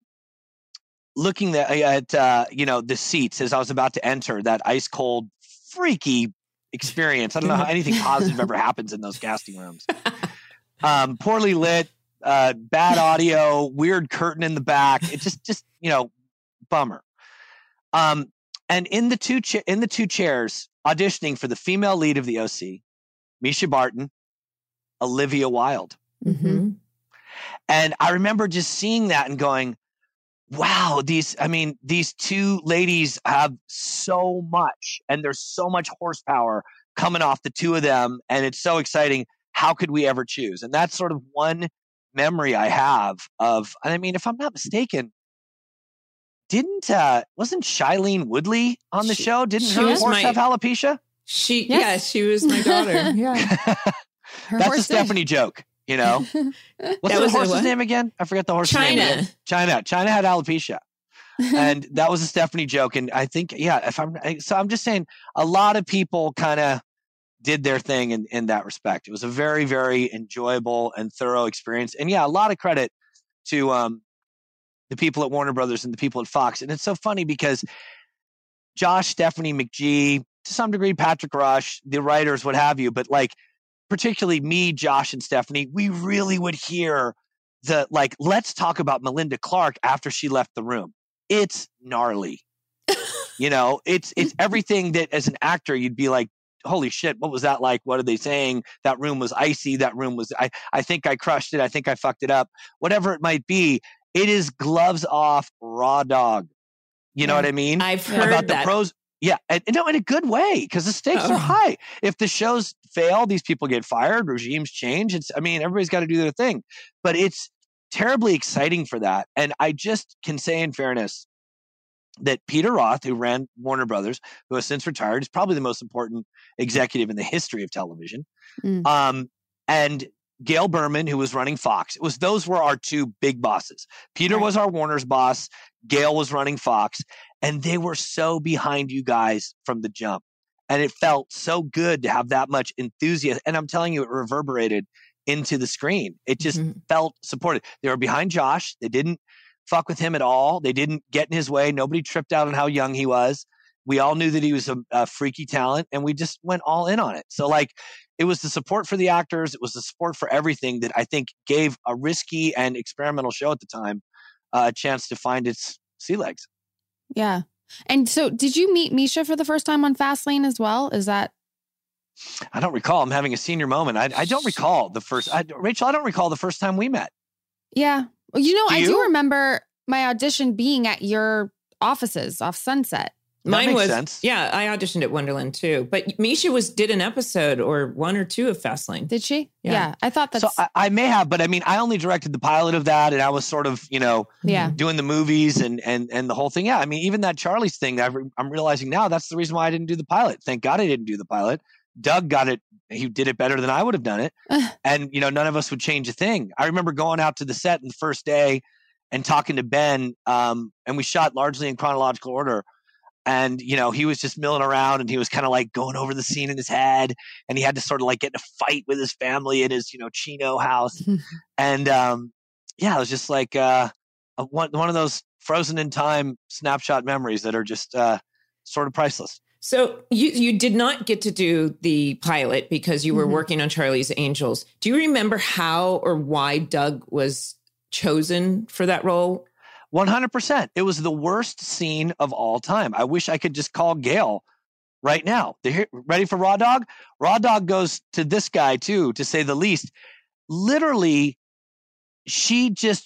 looking at, at uh, you know, the seats as I was about to enter that ice cold, freaky experience. I don't know how anything positive ever happens in those casting rooms. Um, poorly lit, uh, bad audio, weird curtain in the back. It just, just you know, bummer. Um, and in the two cha- in the two chairs, auditioning for the female lead of the O C, Mischa Barton, Olivia Wilde. Mm-hmm. And I remember just seeing that and going, wow, these, I mean, these two ladies have so much, and there's so much horsepower coming off the two of them. And it's so exciting. How could we ever choose? And that's sort of one memory I have of, I mean, if I'm not mistaken, didn't, uh, wasn't Shailene Woodley on the she, show? Didn't she her was horse my, have alopecia? She, yes. yeah, she was my daughter. Yeah. That's a Stephanie did. joke. You know, what's the horse's name again? I forget the horse's China. name. Again. China. China had alopecia, and that was a Stephanie joke. And I think, yeah, if I'm so, I'm just saying, a lot of people kind of did their thing in in that respect. It was a very, very enjoyable and thorough experience. And yeah, a lot of credit to um the people at Warner Brothers and the people at Fox. And it's so funny because Josh, Stephanie, McGee, to some degree, Patrick Rush, the writers, what have you, but like, particularly me, Josh, and Stephanie, we really would hear the, like, let's talk about Melinda Clarke after she left the room. It's gnarly. You know, it's it's everything that as an actor, you'd be like, holy shit, what was that like? What are they saying? That room was icy. That room was, I, I think I crushed it. I think I fucked it up. Whatever it might be, it is gloves off, raw dog. You know yeah. what I mean? I've heard about that. the pros. Yeah, and, and no, in a good way, because the stakes oh. are high. If the shows fail, these people get fired, regimes change. It's, I mean, everybody's got to do their thing, but it's terribly exciting for that. And I just can say, in fairness, that Peter Roth, who ran Warner Brothers, who has since retired, is probably the most important executive in the history of television. Mm. Um, and Gail Berman, who was running Fox. It was those were our two big bosses. Peter right. was our Warner's boss. Gail was running Fox. And they were so behind you guys from the jump. And it felt so good to have that much enthusiasm. And I'm telling you, it reverberated into the screen. It just mm-hmm. felt supported. They were behind Josh. They didn't fuck with him at all. They didn't get in his way. Nobody tripped out on how young he was. We all knew that he was a, a freaky talent, and we just went all in on it. So like, it was the support for the actors. It was the support for everything that I think gave a risky and experimental show at the time uh, a chance to find its sea legs. Yeah. And so did you meet Mischa for the first time on Fastlane as well? Is that? I don't recall. I'm having a senior moment. I, I don't recall the first, I, Rachel, I don't recall the first time we met. Yeah. Well, you know, do I you? do remember my audition being at your offices off Sunset. That Mine makes was, sense. yeah, I auditioned at Wonderland too. But Mischa was did an episode or one or two of Fastlane. Did she? Yeah. yeah I thought that's. So I, I may have, but I mean, I only directed the pilot of that, and I was sort of, you know, yeah. doing the movies and and and the whole thing. Yeah, I mean, even that Charlie's thing, I re- I'm realizing now that's the reason why I didn't do the pilot. Thank God I didn't do the pilot. Doug got it. He did it better than I would have done it. And, you know, none of us would change a thing. I remember going out to the set in the first day and talking to Ben, um, and we shot largely in chronological order. And, you know, he was just milling around, and he was kind of like going over the scene in his head, and he had to sort of like get in a fight with his family in his, you know, Chino house. and, um, yeah, it was just like uh, a, one, one of those frozen in time snapshot memories that are just uh, sort of priceless. So you you did not get to do the pilot because you were mm-hmm. working on Charlie's Angels. Do you remember how or why Doug was chosen for that role? one hundred percent. It was the worst scene of all time. I wish I could just call Gail right now. They're here, ready for Raw Dog? Raw Dog goes to this guy too, to say the least. Literally, she just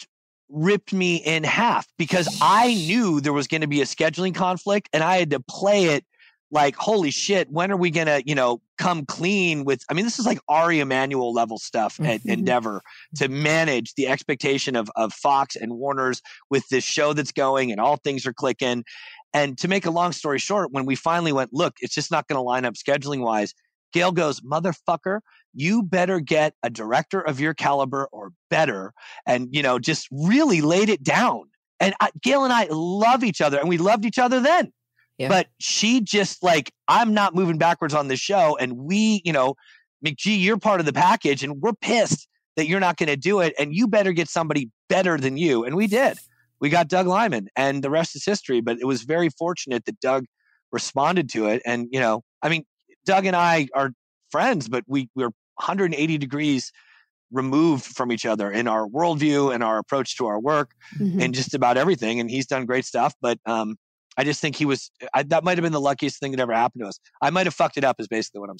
ripped me in half because I knew there was going to be a scheduling conflict and I had to play it like, holy shit, when are we going to, you know, come clean with, I mean, this is like Ari Emanuel level stuff at mm-hmm. Endeavor to manage the expectation of, of Fox and Warner's with this show that's going and all things are clicking. And to make a long story short, when we finally went, look, it's just not going to line up scheduling wise, Gail goes, motherfucker, you better get a director of your caliber or better. And, you know, just really laid it down. And I, Gail and I love each other and we loved each other then. Yeah. But she just like, I'm not moving backwards on this show. And we, you know, McGee, you're part of the package and we're pissed that you're not going to do it. And you better get somebody better than you. And we did. We got Doug Liman and the rest is history. But it was very fortunate that Doug responded to it. And, you know, I mean, Doug and I are friends, but we, we're one hundred eighty degrees removed from each other in our worldview and our approach to our work mm-hmm. and just about everything. And he's done great stuff. But um, I just think he was, I, that might have been the luckiest thing that ever happened to us. I might have fucked it up is basically what I'm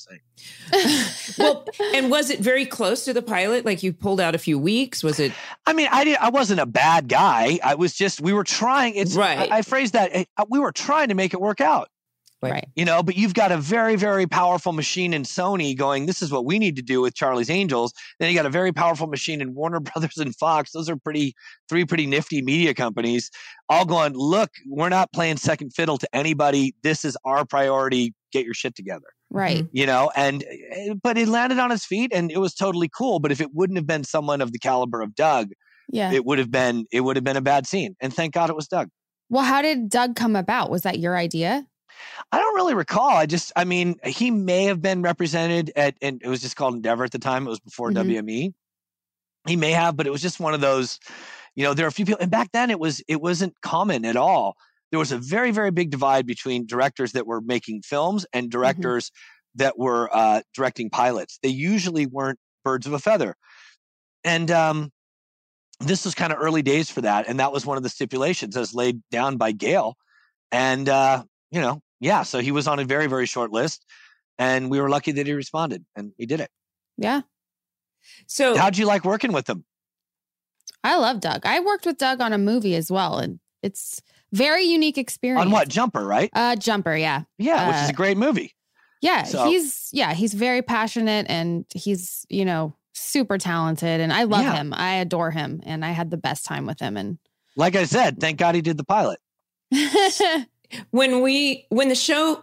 saying. Well, and was it very close to the pilot? Like you pulled out a few weeks? Was it? I mean, I did, I wasn't a bad guy. I was just, we were trying, it's right. I, I phrased that, we were trying to make it work out. Right. You know, but you've got a very, very powerful machine in Sony going, this is what we need to do with Charlie's Angels. Then you got a very powerful machine in Warner Brothers and Fox. Those are pretty, three pretty nifty media companies all going, look, we're not playing second fiddle to anybody. This is our priority. Get your shit together. Right. You know, and, but it landed on his feet and it was totally cool. But if it wouldn't have been someone of the caliber of Doug, yeah, it would have been, it would have been a bad scene. And thank God it was Doug. Well, how did Doug come about? Was that your idea? I don't really recall. I just, I mean, he may have been represented at, and it was just called Endeavor at the time. It was before mm-hmm. W M E. He may have, but it was just one of those, you know, there are a few people, and back then it was, it wasn't common at all. There was a very, very big divide between directors that were making films and directors mm-hmm. that were uh, directing pilots. They usually weren't birds of a feather. And um, this was kind of early days for that. And that was one of the stipulations as laid down by Gail. And, uh, you know, yeah, so he was on a very, very short list and we were lucky that he responded and he did it. Yeah. So how'd you like working with him? I love Doug. I worked with Doug on a movie as well. And it's very unique experience. On what? Jumper, right? Uh, Jumper. Yeah. Yeah. Uh, which is a great movie. Yeah. So. He's, yeah, he's very passionate and he's, you know, super talented and I love yeah. him. I adore him and I had the best time with him. And like I said, thank God he did the pilot. When we, when the show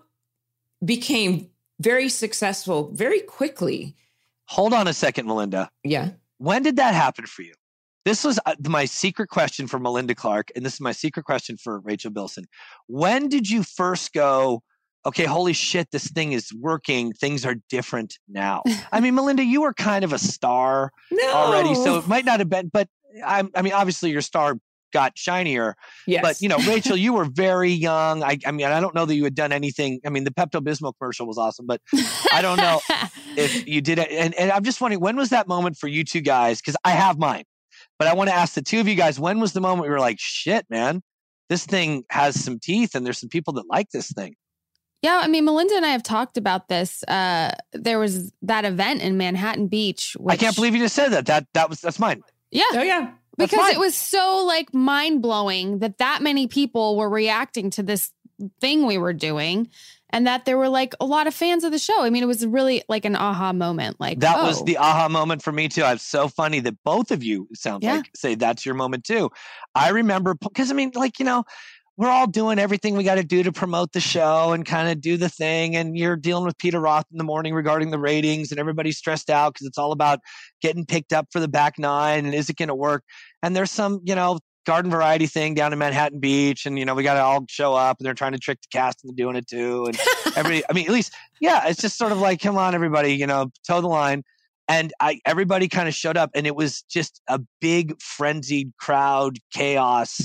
became very successful very quickly. Hold on a second, Melinda. Yeah. When did that happen for you? This was uh, my secret question for Melinda Clark. And this is my secret question for Rachel Bilson. When did you first go, okay, holy shit, this thing is working. Things are different now. I mean, Melinda, you were kind of a star no. already. So it might not have been, but I, I mean, obviously your star got shinier. Yes. But, you know, Rachel, you were very young. I, I mean, I don't know that you had done anything. I mean, the Pepto-Bismol commercial was awesome, but I don't know if you did it. And, and I'm just wondering, when was that moment for you two guys? Because I have mine. But I want to ask the two of you guys, when was the moment you were like, shit, man, this thing has some teeth and there's some people that like this thing? Yeah, I mean, Melinda and I have talked about this. Uh, there was that event in Manhattan Beach. Which... I can't believe you just said that. That that was that's mine. Yeah. Oh, yeah. Because it was so like mind blowing that that many people were reacting to this thing we were doing and that there were like a lot of fans of the show. I mean, it was really like an aha moment. Like that oh. was the aha moment for me too. It's so funny that both of you, it sounds yeah. like, say that's your moment too. I remember because I mean, like, you know, we're all doing everything we got to do to promote the show and kind of do the thing. And you're dealing with Peter Roth in the morning regarding the ratings and everybody's stressed out because it's all about getting picked up for the back nine and is it going to work? And there's some, you know, garden variety thing down in Manhattan Beach. And, you know, we got to all show up and they're trying to trick the cast into doing it too. And everybody, I mean, at least, yeah, it's just sort of like, come on, everybody, you know, toe the line. And I, everybody kind of showed up and it was just a big frenzied crowd, chaos,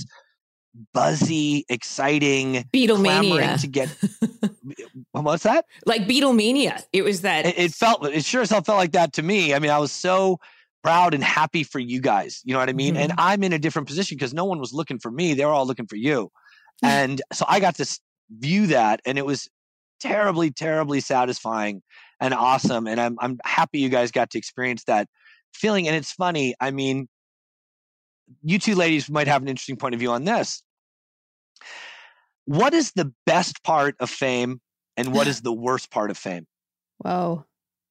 buzzy, exciting, Beatlemania to get. What's that? Like Beatlemania. It was that. It, it felt. It sure as hell felt like that to me. I mean, I was so proud and happy for you guys. You know what I mean? Mm-hmm. And I'm in a different position because no one was looking for me; they were all looking for you. And so I got to view that, and it was terribly, terribly satisfying and awesome. And I'm I'm happy you guys got to experience that feeling. And it's funny. I mean, you two ladies might have an interesting point of view on this. What is the best part of fame and what is the worst part of fame? Whoa.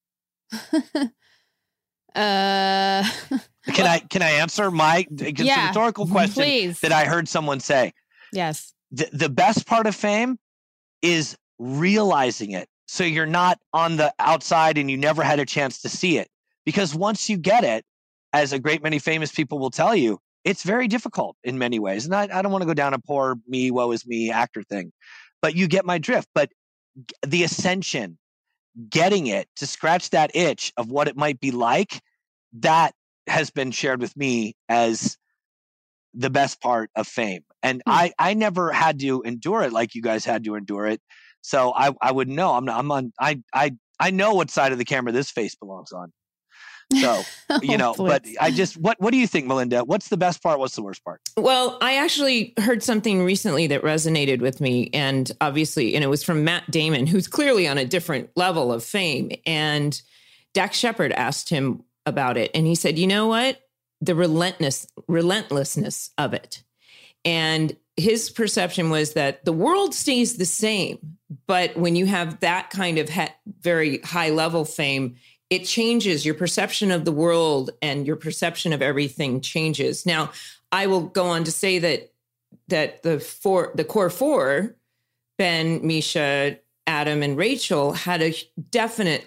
uh, can I can I answer my it's yeah, a rhetorical question please. that I heard someone say? Yes. The, the best part of fame is realizing it. So you're not on the outside and you never had a chance to see it. Because once you get it, as a great many famous people will tell you, it's very difficult in many ways. And I, I don't want to go down a poor me, woe is me actor thing, but you get my drift. But the ascension, getting it to scratch that itch of what it might be like, that has been shared with me as the best part of fame. And hmm. I, I never had to endure it like you guys had to endure it. So I, I wouldn't know. I'm not, I'm on, I, I, I know what side of the camera this face belongs on. So, you know, oh, but I just, what, what do you think, Melinda? What's the best part? What's the worst part? Well, I actually heard something recently that resonated with me, and obviously, and it was from Matt Damon, who's clearly on a different level of fame. And Dax Shepard asked him about it. And he said, you know what? The relentless, relentlessness of it. And his perception was that the world stays the same. But when you have that kind of ha- very high level fame, it changes your perception of the world, and your perception of everything changes. Now, I will go on to say that that the four, the core four, Ben, Misha, Adam, and Rachel, had a definite,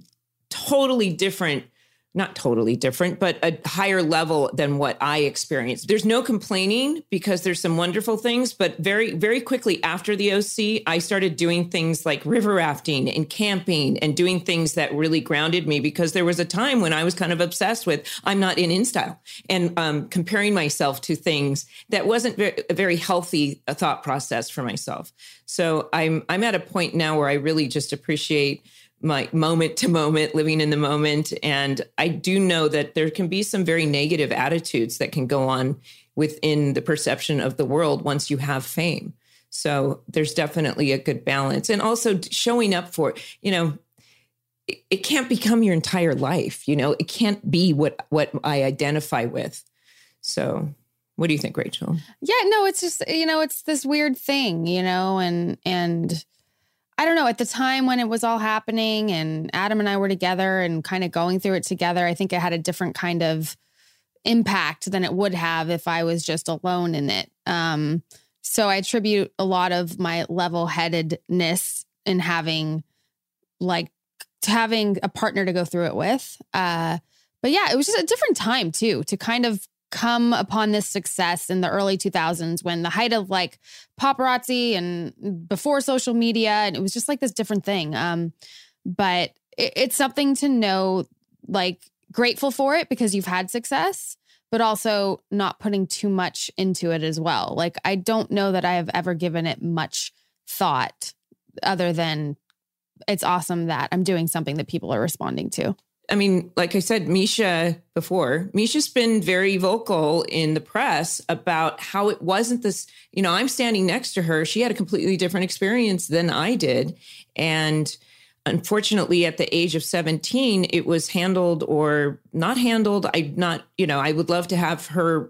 totally different, not totally different, but a higher level than what I experienced. There's no complaining because there's some wonderful things, but very, very quickly after the O C, I started doing things like river rafting and camping and doing things that really grounded me, because there was a time when I was kind of obsessed with, I'm not in InStyle, and um, comparing myself to things that wasn't very, a very healthy thought process for myself. So I'm, I'm at a point now where I really just appreciate my moment to moment, living in the moment. And I do know that there can be some very negative attitudes that can go on within the perception of the world once you have fame. So there's definitely a good balance. And also showing up for, you know, it, it can't become your entire life. You know, it can't be what, what I identify with. So what do you think, Rachel? Yeah, no, it's just, you know, it's this weird thing, you know, and, and, I don't know, at the time when it was all happening and Adam and I were together and kind of going through it together, I think it had a different kind of impact than it would have if I was just alone in it. Um, so I attribute a lot of my level-headedness in having like having a partner to go through it with. Uh, but yeah, it was just a different time too, to kind of come upon this success in the early two thousands, when the height of like paparazzi and before social media, and it was just like this different thing. Um, but it, it's something to know, like grateful for it because you've had success, but also not putting too much into it as well. Like, I don't know that I have ever given it much thought other than it's awesome that I'm doing something that people are responding to. I mean, like I said, Misha before, Misha's been very vocal in the press about how it wasn't this, you know, I'm standing next to her. She had a completely different experience than I did. And unfortunately, at the age of seventeen, it was handled or not handled. I not, you know, I would love to have her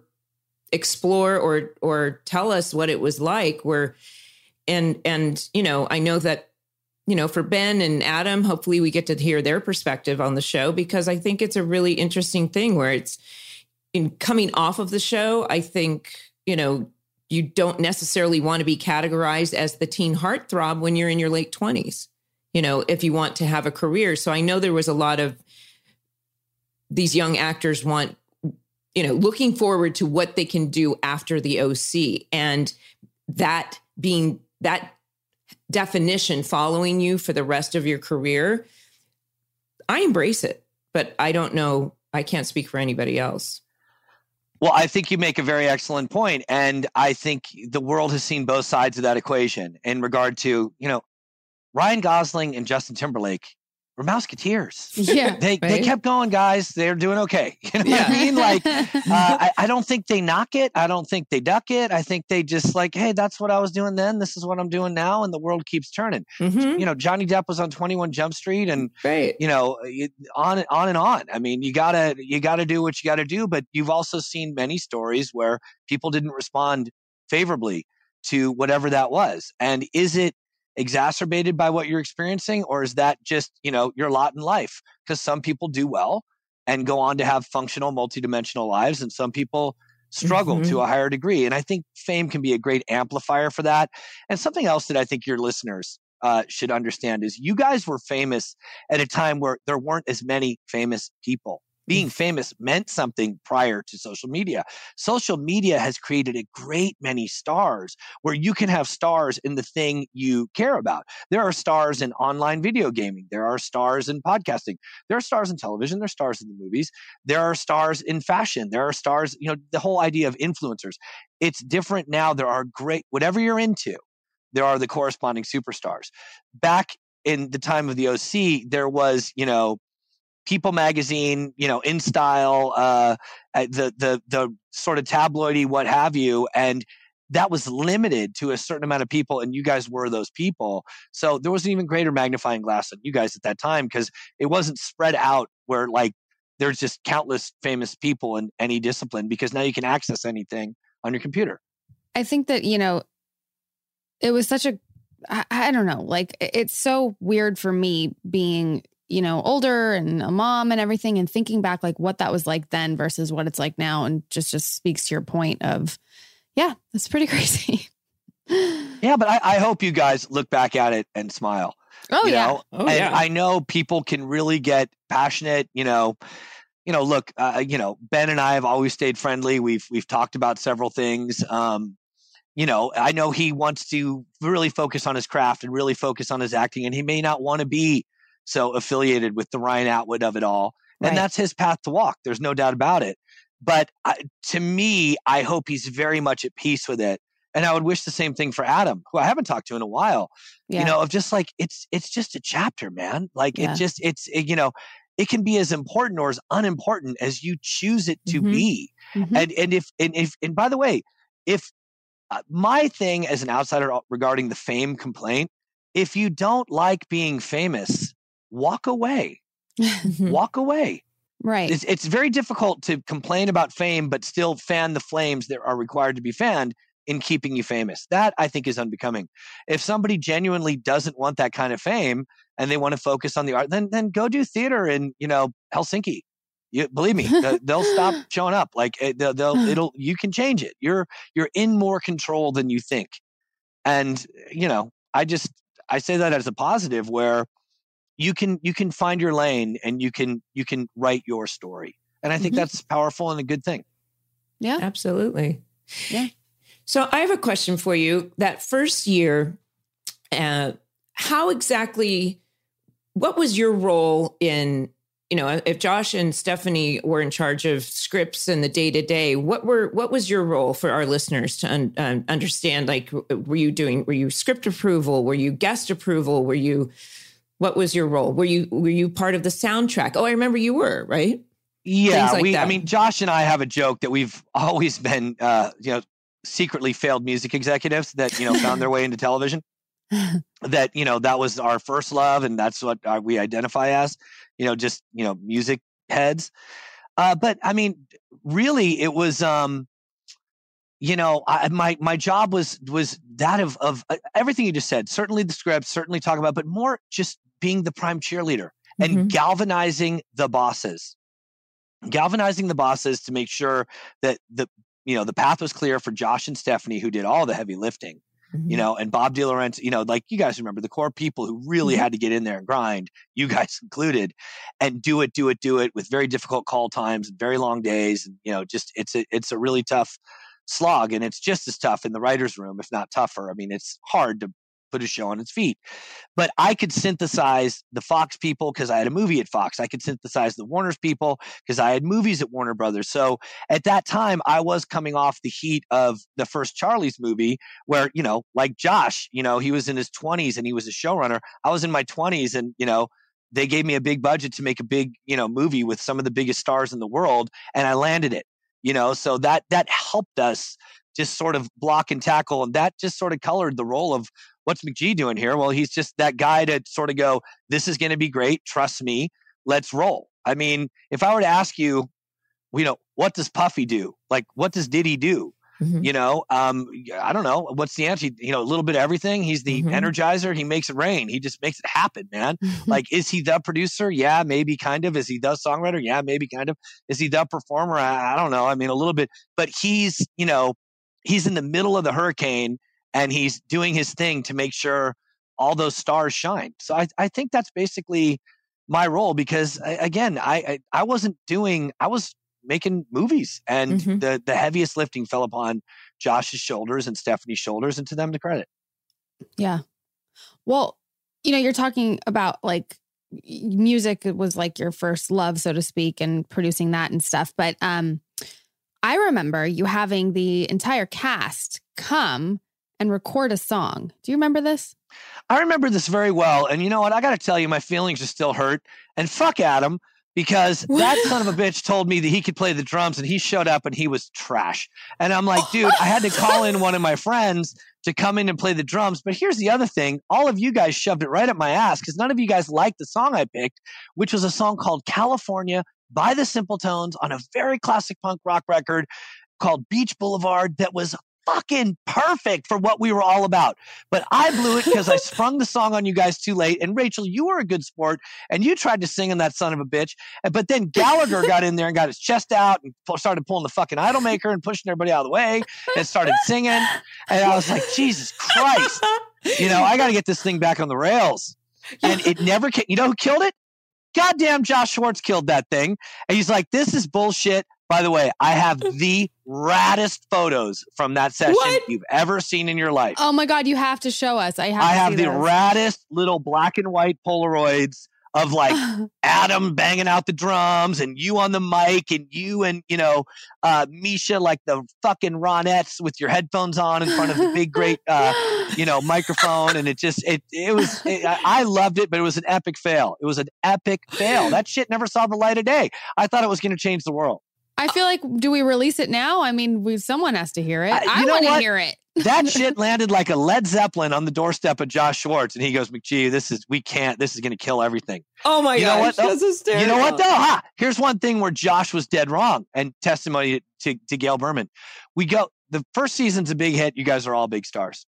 explore or, or tell us what it was like where, and, and, you know, I know that, you know, for Ben and Adam, hopefully we get to hear their perspective on the show, because I think it's a really interesting thing where it's in coming off of the show. I think, you know, you don't necessarily want to be categorized as the teen heartthrob when you're in your late twenties, you know, if you want to have a career. So I know there was a lot of these young actors want, you know, looking forward to what they can do after the O C, and that being that definition following you for the rest of your career. I embrace it, but I don't know. I can't speak for anybody else. Well, I think you make a very excellent point. And I think the world has seen both sides of that equation in regard to, you know, Ryan Gosling and Justin Timberlake we're Mouseketeers. Yeah. They right? they kept going, guys. They're doing okay. You know Yeah. what I mean? Like, uh, I, I don't think they knock it. I don't think they duck it. I think they just like, hey, that's what I was doing then. This is what I'm doing now. And the world keeps turning. Mhm. You know, Johnny Depp was on twenty-one Jump Street and, Right. you know, it- on and on and on. I mean, you gotta, you gotta do what you gotta do, but you've also seen many stories where people didn't respond favorably to whatever that was. And is it exacerbated by what you're experiencing, or is that just, you know, your lot in life? Because some people do well and go on to have functional, multidimensional lives, and some people struggle Mhm. to a higher degree. And I think fame can be a great amplifier for that. And something else that I think your listeners uh, should understand is you guys were famous at a time where there weren't as many famous people. Being famous meant something prior to social media. Social media has created a great many stars where you can have stars in the thing you care about. There are stars in online video gaming. There are stars in podcasting. There are stars in television. There are stars in the movies. There are stars in fashion. There are stars, you know, the whole idea of influencers. It's different now. There are great, whatever you're into, there are the corresponding superstars. Back in the time of the O C, there was, you know, People magazine, you know, In Style, uh, the the the sort of tabloidy, what have you, and that was limited to a certain amount of people, and you guys were those people. So there was an even greater magnifying glass on you guys at that time because it wasn't spread out where like there's just countless famous people in any discipline, because now you can access anything on your computer. I think that, you know, it was such a, I, I don't know, like it's so weird for me being, you know, older and a mom and everything, and thinking back like what that was like then versus what it's like now. And just, just speaks to your point of, yeah, that's pretty crazy. Yeah, but I, I hope you guys look back at it and smile. Oh, you yeah. know? Oh, and yeah. I know people can really get passionate, you know, you know, look, uh, you know, Ben and I have always stayed friendly. We've, we've talked about several things. Um, you know, I know he wants to really focus on his craft and really focus on his acting, and he may not want to be so affiliated with the Ryan Atwood of it all. And Right. that's his path to walk. There's no doubt about it. But uh, to me, I hope he's very much at peace with it. And I would wish the same thing for Adam, who I haven't talked to in a while, Yeah. you know, of just like, it's, it's just a chapter, man. Like Yeah. it just, it's, it, you know, it can be as important or as unimportant as you choose it to Mhm. be. Mhm. And, and if, and if, and by the way, if uh, my thing as an outsider regarding the fame complaint, if you don't like being famous, walk away, Mhm. walk away. Right. It's, it's very difficult to complain about fame, but still fan the flames that are required to be fanned in keeping you famous. That I think is unbecoming. If somebody genuinely doesn't want that kind of fame and they want to focus on the art, then then go do theater in, you know, Helsinki. You believe me, they'll, they'll stop showing up. Like they'll, they'll, it'll, you can change it. You're, you're in more control than you think. And you know, I just, I say that as a positive where you can, you can find your lane and you can, you can write your story. And I think Mhm. that's powerful and a good thing. Yeah. Absolutely. Yeah. So I have a question for you. That first year, uh, how exactly, what was your role in, you know, if Josh and Stephanie were in charge of scripts and the day to day, what were, what was your role for our listeners to un, um, understand? Like, were you doing, were you script approval? Were you guest approval? Were you, what was your role? Were you, were you part of the soundtrack? Oh, I remember you were, right? Yeah, Things like we. that. I mean, Josh and I have a joke that we've always been, uh, you know, secretly failed music executives that you know found their way into television. That you know that was our first love, and that's what uh, we identify as. You know, just you know, music heads. Uh, but I mean, really, it was. Um, you know, I, my my job was was that of of uh, everything you just said. Certainly the script, certainly talk about, but more just being the prime cheerleader and Mhm. galvanizing the bosses. galvanizing the bosses to make sure that the you know the path was clear for Josh and Stephanie, who did all the heavy lifting, you know, and Bob DeLorenzo, you know, like you guys remember the core people who really Mhm. had to get in there and grind, you guys included, and do it, do it, do it with very difficult call times and very long days, and you know, just it's a it's a really tough slog, and it's just as tough in the writer's room, if not tougher. I mean, it's hard to put a show on its feet. But I could synthesize the Fox people because I had a movie at Fox. I could synthesize the Warner's people because I had movies at Warner Brothers. So at that time, I was coming off the heat of the first Charlie's movie where, you know, like Josh, you know, he was in his twenties and he was a showrunner. I was in my twenties and, you know, they gave me a big budget to make a big, you know, movie with some of the biggest stars in the world, and I landed it, you know, so that that helped us just sort of block and tackle, and that just sort of colored the role of what's McG doing here? Well, he's just that guy to sort of go, this is going to be great, trust me, let's roll. I mean, if I were to ask you, you know, what does Puffy do? Like, what does Diddy do? Mm-hmm. You know, um, I don't know. What's the answer? You know, a little bit of everything. He's the mm-hmm. energizer. He makes it rain. He just makes it happen, man. Mm-hmm. Like, is he the producer? Yeah, maybe kind of. Is he the songwriter? Yeah, maybe kind of. Is he the performer? I, I don't know. I mean, a little bit. But he's, you know, he's in the middle of the hurricane and he's doing his thing to make sure all those stars shine. So I, I think that's basically my role because, again, I, I, I wasn't doing, I was making movies, and mm-hmm. the the heaviest lifting fell upon Josh's shoulders and Stephanie's shoulders, and to them the credit. Yeah. Well, you know, you're talking about like music was like your first love, so to speak, and producing that and stuff. But um, I remember you having the entire cast come and record a song. Do you remember this? I remember this very well. And you know what? I got to tell you, my feelings are still hurt. And fuck Adam. Because that son of a bitch told me that he could play the drums, and he showed up and he was trash. And I'm like, dude, I had to call in one of my friends to come in and play the drums. But here's the other thing. All of you guys shoved it right up my ass because none of you guys liked the song I picked, which was a song called California by the Simple Tones on a very classic punk rock record called Beach Boulevard that was fucking perfect for what we were all about. But I blew it because I sprung the song on you guys too late. And Rachel, you were a good sport and you tried to sing in that son of a bitch. But then Gallagher got in there and got his chest out and started pulling the fucking Idolmaker and pushing everybody out of the way and started singing. And I was like, Jesus Christ, you know, I got to get this thing back on the rails. And it never came. You know who killed it? Goddamn Josh Schwartz killed that thing. And he's like, this is bullshit. By the way, I have the raddest photos from that session what? you've ever seen in your life. Oh my God, you have to show us. I have I to have see the those. raddest little black and white Polaroids of like Adam banging out the drums and you on the mic and you and, you know, uh, Misha like the fucking Ronettes with your headphones on in front of the big, great, uh, you know, microphone. And it just, it, it was, it, I loved it, but it was an epic fail. It was an epic fail. That shit never saw the light of day. I thought it was going to change the world. I feel like, do we release it now? I mean, we, someone has to hear it. Uh, I want to hear it. That shit landed like a Led Zeppelin on the doorstep of Josh Schwartz. And he goes, McG, this is, we can't, this is going to kill everything. Oh my you gosh, know what, that's hysterical. You know what though? Ha! Here's one thing where Josh was dead wrong, and testimony to, to Gail Berman. We go, the first season's a big hit. You guys are all big stars.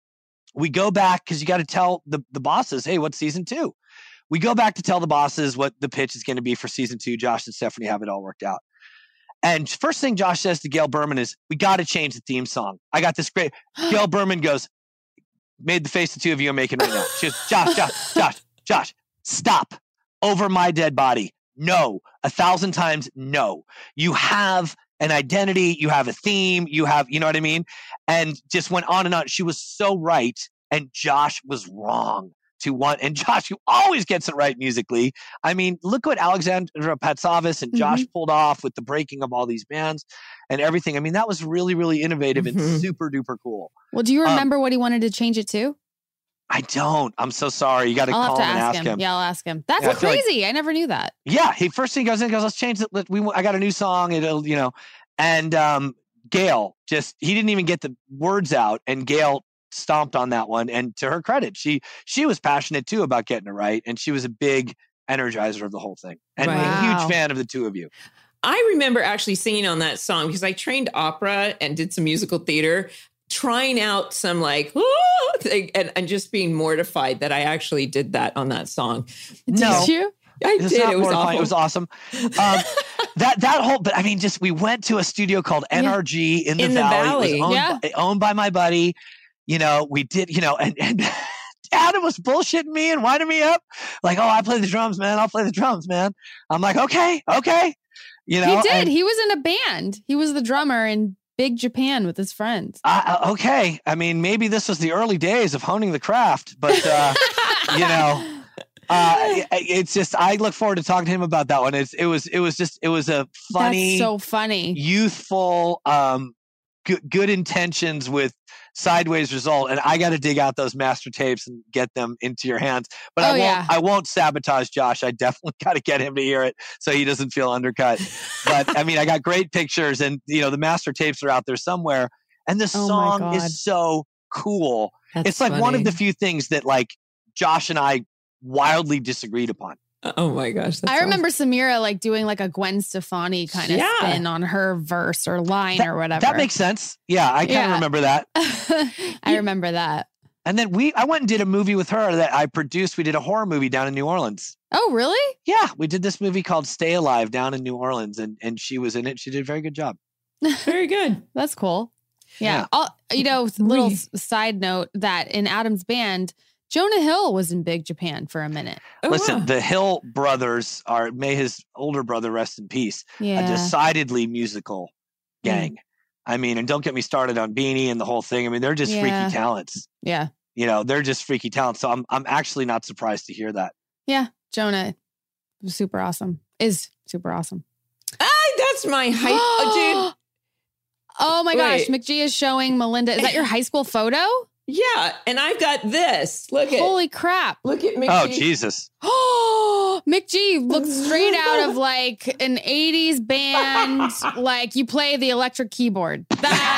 We go back because you got to tell the, the bosses, hey, what's season two? We go back to tell the bosses what the pitch is going to be for season two. Josh and Stephanie have it all worked out. And first thing Josh says to Gail Berman is, we got to change the theme song. I got this great. Gail Berman goes, made the face the two of you are making right now. She goes, Josh, Josh, Josh, Josh, stop. Over my dead body. No. A thousand times no. You have an identity. You have a theme. You have, you know what I mean? And just went on and on. She was so right. And Josh was wrong. To one, and Josh, who always gets it right musically. I mean, look what Alexandra Patsavas and Josh mm-hmm. pulled off with the breaking of all these bands and everything. I mean, that was really, really innovative mm-hmm. and super duper cool. Well, do you remember um, what he wanted to change it to? I don't. I'm so sorry. You got to call him and ask him. him. Yeah, I'll ask him. That's yeah, crazy. Like, I never knew that. Yeah, he first thing he goes in, goes, let's change it. Let, we, I got a new song. It'll, you know, and um, Gail just he didn't even get the words out, and Gail stomped on that one. And to her credit, she she was passionate too about getting it right, and she was a big energizer of the whole thing, and wow. a huge fan of the two of you. I remember actually singing on that song because I trained opera and did some musical theater, trying out some like oh, thing, and, and just being mortified that I actually did that on that song. No. Did you? I It's did. not It was mortifying. awful. It was awesome. Um, that that whole, but I mean, just we went to a studio called N R G in the In the Valley. Valley. It was owned, Yeah. by, owned by my buddy. You know, we did. You know, and and Adam was bullshitting me and winding me up, like, "Oh, I play the drums, man. I'll play the drums, man." I'm like, "Okay, okay." You know, he did. and, He was in a band. He was the drummer in Big Japan with his friends. Uh, okay, I mean, maybe this was the early days of honing the craft, but uh, you know. Uh, it, it's just I look forward to talking to him about that one. It's it was it was just it was a funny, That's so funny, youthful, um, good good intentions with sideways result. And I got to dig out those master tapes and get them into your hands. But Oh, I won't. yeah. I won't sabotage Josh. I definitely got to get him to hear it so he doesn't feel undercut. But I mean, I got great pictures, and you know, the master tapes are out there somewhere. And the Oh, my song God. is so cool. That's It's like one funny. of the few things that like Josh and I wildly disagreed upon. Oh my gosh. That's I remember Samira like doing like a Gwen Stefani kind of Yeah. spin on her verse or line That- or whatever. That makes sense. Yeah, I kind of Yeah. remember that. I remember that. And then we, I went and did a movie with her that I produced. We did a horror movie down in New Orleans. Oh, really? Yeah, we did this movie called Stay Alive down in New Orleans, and and she was in it. She did a very good job. very good. That's cool. Yeah. Yeah. All, you know, little Really? s- side note that in Adam's band, Jonah Hill was in Big Japan for a minute. Oh, Listen, wow. the Hill brothers are, may his older brother rest in peace, Yeah. a decidedly musical gang. I mean, and don't get me started on Beanie and the whole thing. I mean, they're just Yeah. freaky talents. yeah. You know, they're just freaky talents. So I'm I'm actually not surprised to hear that. Yeah. Jonah was super awesome. Is super awesome. Ah, that's my height. Oh, dude. Oh my gosh. Wait. McGee is showing Melinda. Is that your high school photo? Yeah. And I've got this. Look at Holy crap. look at me. Oh, Jesus. Oh, McGee looks straight out of like an eighties band. Like you play the electric keyboard.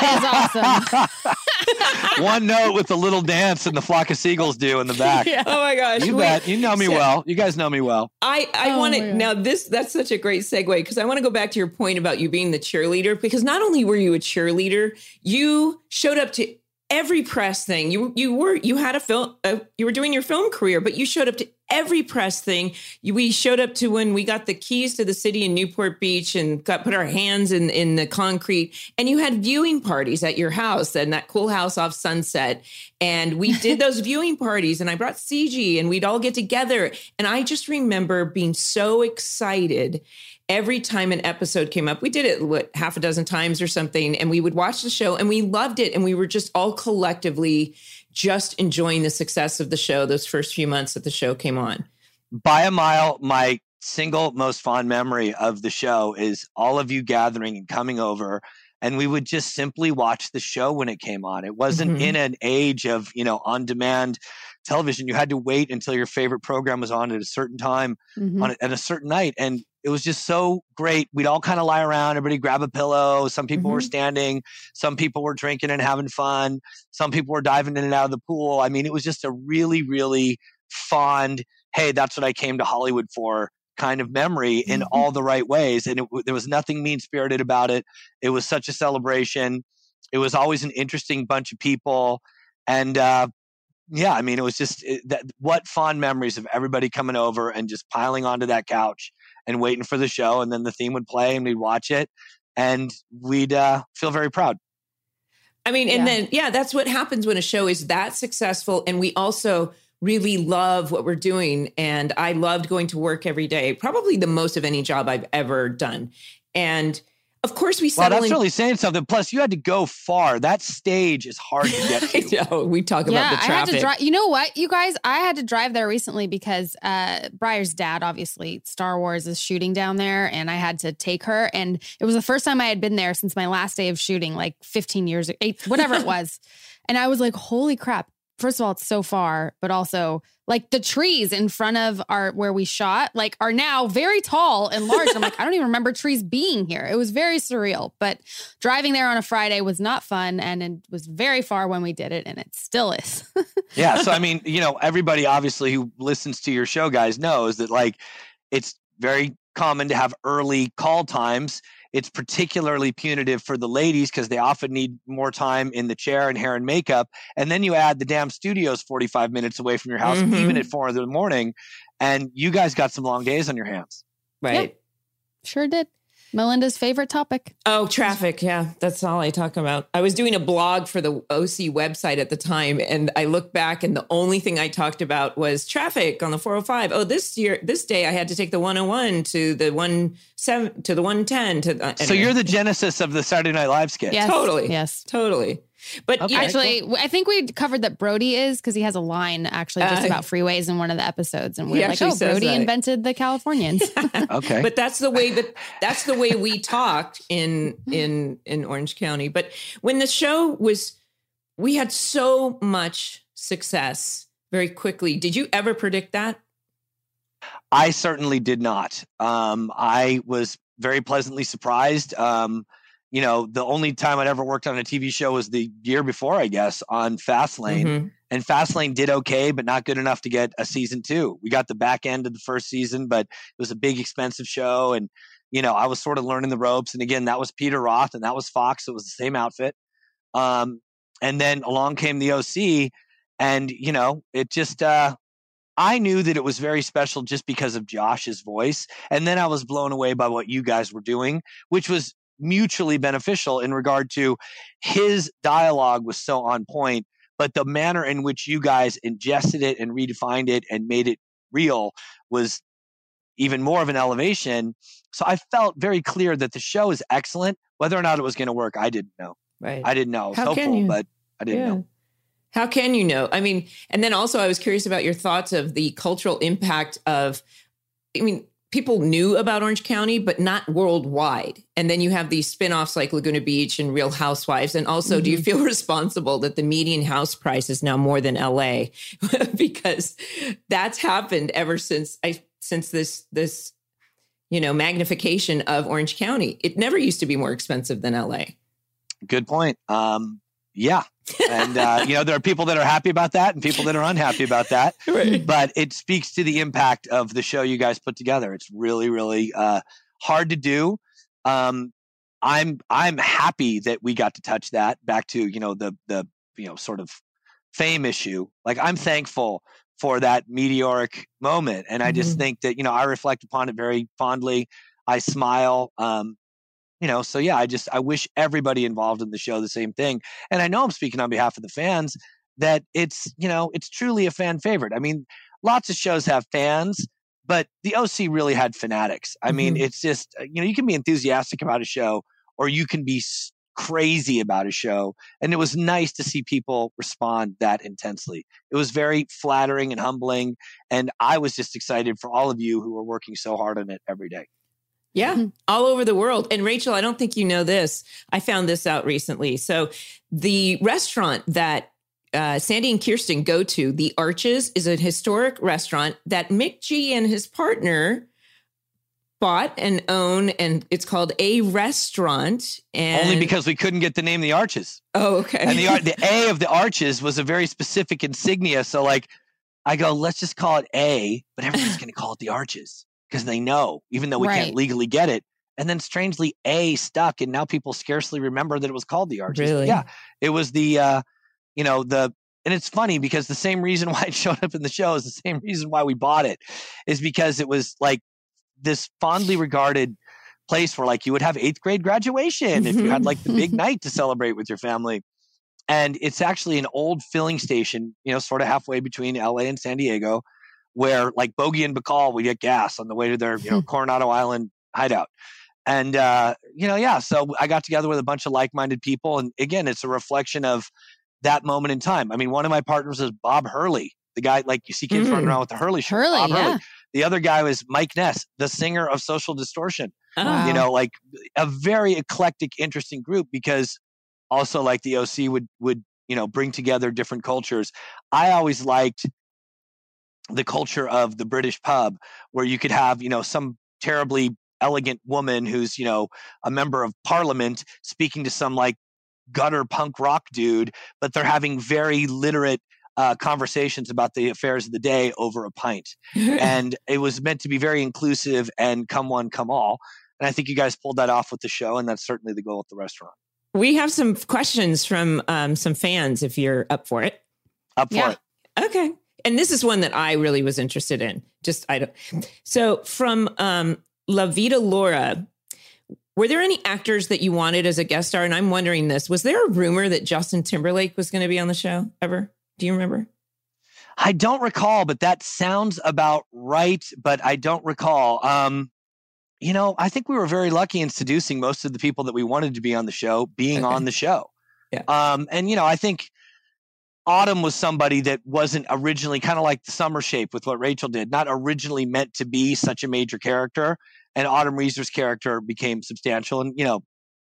That is awesome. One note with a little dance and the flock of seagulls do in the back. Yeah. Oh my gosh. You Wait. bet. You know me So- well. You guys know me well. I, I Oh want my to God. now this that's such a great segue because I want to go back to your point about you being the cheerleader because not only were you a cheerleader, you showed up to every press thing. You you were you had a film uh, you were doing your film career, but you showed up to every press thing. You, we showed up to when we got the keys to the city in Newport Beach and got put our hands in in the concrete. And you had viewing parties at your house and that cool house off Sunset. And we did those viewing parties and I brought C G and we'd all get together. And I just remember being so excited every time an episode came up. We did it, what, half a dozen times or something. And we would watch the show and we loved it. And we were just all collectively just enjoying the success of the show those first few months that the show came on. By a mile, my single most fond memory of the show is all of you gathering and coming over. And we would just simply watch the show when it came on. It wasn't Mhm. in an age of, you know, on-demand television. You had to wait until your favorite program was on at a certain time Mhm. on a, at a certain night. And it was just so great. We'd all kind of lie around, everybody grab a pillow. Some people were Mhm. standing, some people were drinking and having fun. Some people were diving in and out of the pool. I mean, it was just a really, really fond, hey, that's what I came to Hollywood for kind of memory in Mhm. all the right ways. And it, w- there was nothing mean-spirited about it. It was such a celebration. It was always an interesting bunch of people. And, uh, yeah, I mean, it was just it, that. What fond memories of everybody coming over and just piling onto that couch and waiting for the show, and then the theme would play and we'd watch it, and we'd uh, feel very proud. I mean, and Yeah. then, yeah, that's what happens when a show is that successful. And we also really love what we're doing. And I loved going to work every day, probably the most of any job I've ever done. And of course, we Well, settle that's in. really saying something. Plus, you had to go far. That stage is hard to get I to. know, we talk Yeah, about the I had to traffic. drive. You know what, you guys? I had to drive there recently because uh, Briar's dad, obviously, Star Wars is shooting down there, and I had to take her. And it was the first time I had been there since my last day of shooting, like fifteen years, eight, whatever it was. And I was like, "Holy crap!" First of all, it's so far, but also like the trees in front of our where we shot, like are now very tall and large. I'm like, I don't even remember trees being here. It was very surreal. But driving there on a Friday was not fun, and it was very far when we did it, and it still is. Yeah. So, I mean, you know, everybody obviously who listens to your show, guys, knows that like it's very common to have early call times. It's particularly punitive for the ladies because they often need more time in the chair and hair and makeup. And then you add the damn studio's forty-five minutes away from your house, Mhm. even at four in the morning. And you guys got some long days on your hands. Right. Sure did. Melinda's favorite topic. Oh, traffic. Yeah, that's all I talk about. I was doing a blog for the O C website at the time, and I look back, and the only thing I talked about was traffic on the four oh five. Oh, this year, this day, I had to take the one oh one to the one seven to the one ten. To uh, So anyway. you're the genesis of the Saturday Night Live skit. Yes. Totally. Yes. totally. But Okay. yeah, Actually, w I think we covered that Brody is because he has a line actually just Uh, about freeways in one of the episodes. And he we're like, actually oh, says Brody that. invented the Californians. Okay. But that's the way that that's the way we talked in in in Orange County. But when the show was we had so much success very quickly. Did you ever predict that? I certainly did not. Um, I was very pleasantly surprised. Um, you know, the only time I'd ever worked on a T V show was the year before, I guess, on Fastlane. Mm-hmm. And Fastlane did okay, but not good enough to get a season two. We got the back end of the first season, but it was a big, expensive show. And, you know, I was sort of learning the ropes. And again, that was Peter Roth and that was Fox. So it was the same outfit. Um, and then along came the O C. And, you know, it just, uh, I knew that it was very special just because of Josh's voice. And then I was blown away by what you guys were doing, which was mutually beneficial in regard to his dialogue was so on point, but the manner in which you guys ingested it and redefined it and made it real was even more of an elevation. So I felt very clear that the show is excellent. Whether or not it was going to work, I didn't know. Right. I didn't know. I was How hopeful, but I didn't yeah. know. How can you know? I mean, and then also I was curious about your thoughts of the cultural impact of, I mean, people knew about Orange County, but not worldwide. And then you have these spinoffs like Laguna Beach and Real Housewives. And also, mm-hmm. do you feel responsible that the median house price is now more than L A? Because that's happened ever since I, since this, this, you know, magnification of Orange County. It never used to be more expensive than L A. Good point. Um, yeah. And, uh, you know, there are people that are happy about that and people that are unhappy about that. Right. But it speaks to the impact of the show you guys put together. It's really, really uh, hard to do. Um, I'm I'm happy that we got to touch that back to, you know, the the, you know, sort of fame issue. Like, I'm thankful for that meteoric moment. And I just mm-hmm. think that, you know, I reflect upon it very fondly. I smile. Um, You know, so yeah, I just, I wish everybody involved in the show the same thing. And I know I'm speaking on behalf of the fans that it's, you know, it's truly a fan favorite. I mean, lots of shows have fans, but the O C really had fanatics. I mean, mm-hmm. it's just, you know, you can be enthusiastic about a show or you can be crazy about a show. And it was nice to see people respond that intensely. It was very flattering and humbling. And I was just excited for all of you who are working so hard on it every day. Yeah, mm-hmm. all over the world. And Rachel, I don't think you know this. I found this out recently. So the restaurant that uh, Sandy and Kirsten go to, The Arches, is a historic restaurant that Mick G and his partner bought and own, and it's called A Restaurant. And only because we couldn't get the name The Arches. Oh, okay. And the the A of The Arches was a very specific insignia. So like, I go, let's just call it A, but everybody's going to call it The Arches. Because they know, even though we right. can't legally get it. And then strangely, A stuck, and now people scarcely remember that it was called The Arches. Really? Yeah, it was the, uh, you know, the, and it's funny because the same reason why it showed up in the show is the same reason why we bought it, is because it was like this fondly regarded place where like you would have eighth grade graduation if you had like the big night to celebrate with your family. And it's actually an old filling station, you know, sort of halfway between L A and San Diego, where like Bogey and Bacall would get gas on the way to their, you know, Coronado Island hideout. And, uh, you know, yeah, so I got together with a bunch of like-minded people. And again, it's a reflection of that moment in time. I mean, one of my partners is Bob Hurley, the guy, like you see kids mm. running around with the Hurley shirt. Hurley, Bob yeah. Hurley. The other guy was Mike Ness, the singer of Social Distortion. Oh. Wow. You know, like a very eclectic, interesting group, because also like the O C would, would, you know, bring together different cultures. I always liked the culture of the British pub, where you could have, you know, some terribly elegant woman who's, you know, a member of parliament speaking to some like gutter punk rock dude, but they're having very literate uh, conversations about the affairs of the day over a pint. And it was meant to be very inclusive and come one, come all. And I think you guys pulled that off with the show. And that's certainly the goal at the restaurant. We have some questions from um, some fans, if you're up for it. Up for yeah. it. Okay. And this is one that I really was interested in. Just, I don't. So from um, La Vida Laura, were there any actors that you wanted as a guest star? And I'm wondering this, was there a rumor that Justin Timberlake was going to be on the show ever? Do you remember? I don't recall, but that sounds about right. But I don't recall. Um, you know, I think we were very lucky in seducing most of the people that we wanted to be on the show, being okay. on the show. Yeah. Um, and, you know, I think Autumn was somebody that wasn't originally, kind of like the Summer Shape with what Rachel did, not originally meant to be such a major character. And Autumn Reeser's character became substantial. And, you know,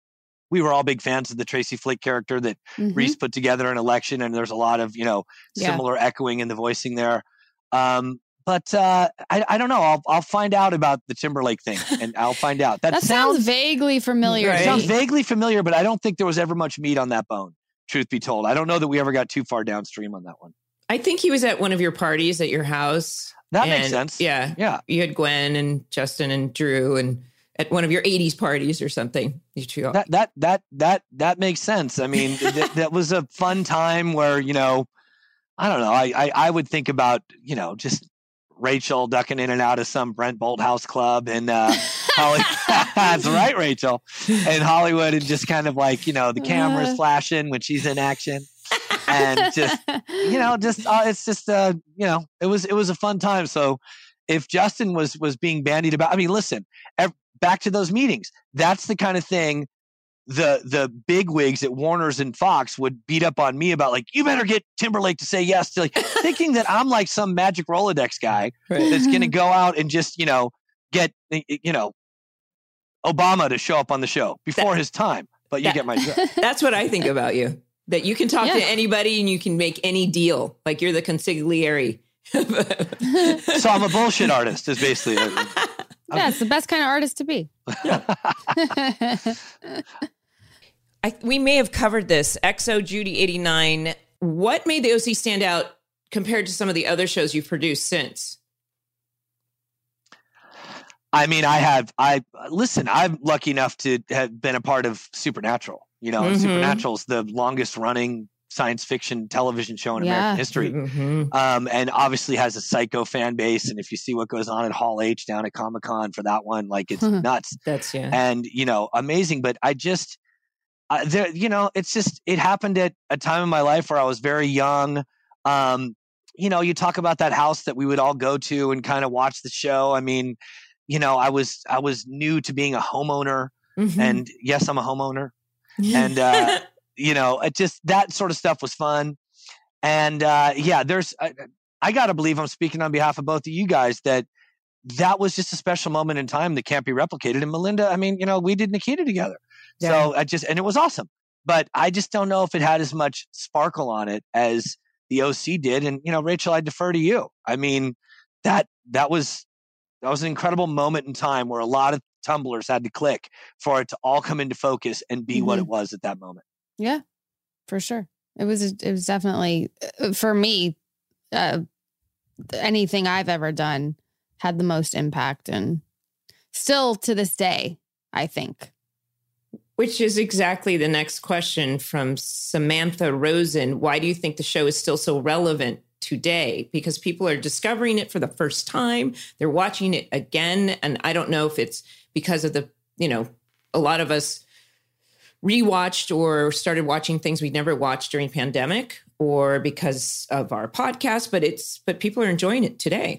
we were all big fans of the Tracy Flick character that Mhm. Reese put together in Election. And there's a lot of, you know, Yeah. similar echoing in the voicing there. Um, but uh, I, I don't know. I'll, I'll find out about the Timberlake thing and I'll find out. That, That sounds, sounds, vaguely familiar. Right. to sounds me. vaguely familiar, but I don't think there was ever much meat on that bone, truth be told. I don't know that we ever got too far downstream on that one. I think he was at one of your parties at your house. That makes and, sense. Yeah. Yeah. You had Gwen and Justin and Drew and at one of your eighties parties or something. You two. That that that that that makes sense. I mean, th- that was a fun time where, you know, I don't know. I, I I would think about, you know, just Rachel ducking in and out of some Brent Bolthouse club and uh, Holly. That's right, Rachel. And Hollywood, and just kind of like, you know, the cameras Uh. flashing when she's in action, and just you know, just uh, it's just uh, you know, it was it was a fun time. So if Justin was was being bandied about, I mean, listen, ev- back to those meetings. That's the kind of thing the the big wigs at Warner's and Fox would beat up on me about, like, you better get Timberlake to say yes to, like, thinking that I'm like some magic Rolodex guy Right. that's going to go out and just, you know, get, you know, Obama to show up on the show before That- his time. But you that- get my drift. That's what I think about you. That you can talk Yeah. to anybody and you can make any deal. Like you're the consigliere. So I'm a bullshit artist is basically it. Yeah, it's the best kind of artist to be. I, we may have covered this. X O Judy eighty-nine. What made the O C stand out compared to some of the other shows you've produced since? I mean, I have, I listen, I'm lucky enough to have been a part of Supernatural. You know, Mhm. Supernatural's the longest running science fiction television show in Yeah. American history. Mhm. Um, and obviously has a psycho fan base. And if you see what goes on at Hall H down at Comic Con for that one, like, it's nuts. That's yeah. And, you know, amazing. But I just, uh, there, you know, it's just, it happened at a time in my life where I was very young. Um, you know, you talk about that house that we would all go to and kind of watch the show. I mean, you know, I was, I was new to being a homeowner, Mhm. and yes, I'm a homeowner. and, uh, you know, it just, that sort of stuff was fun. And, uh, yeah, there's, I, I got to believe I'm speaking on behalf of both of you guys that that was just a special moment in time that can't be replicated. And Melinda, I mean, you know, we did Nikita together. So I just, and it was awesome, but I just don't know if it had as much sparkle on it as the O C did. And, you know, Rachel, I defer to you. I mean, that, that was, that was an incredible moment in time where a lot of tumblers had to click for it to all come into focus and be what it was at that moment. Yeah, for sure. It was, it was definitely, uh, for me, uh, anything I've ever done had the most impact, and still to this day, I think. Which is exactly the next question from Samantha Rosen. Why do you think the show is still so relevant today? Because people are discovering it for the first time. They're watching it again. And I don't know if it's because of the, you know, a lot of us rewatched or started watching things we'd never watched during pandemic, or because of our podcast, but it's, but people are enjoying it today.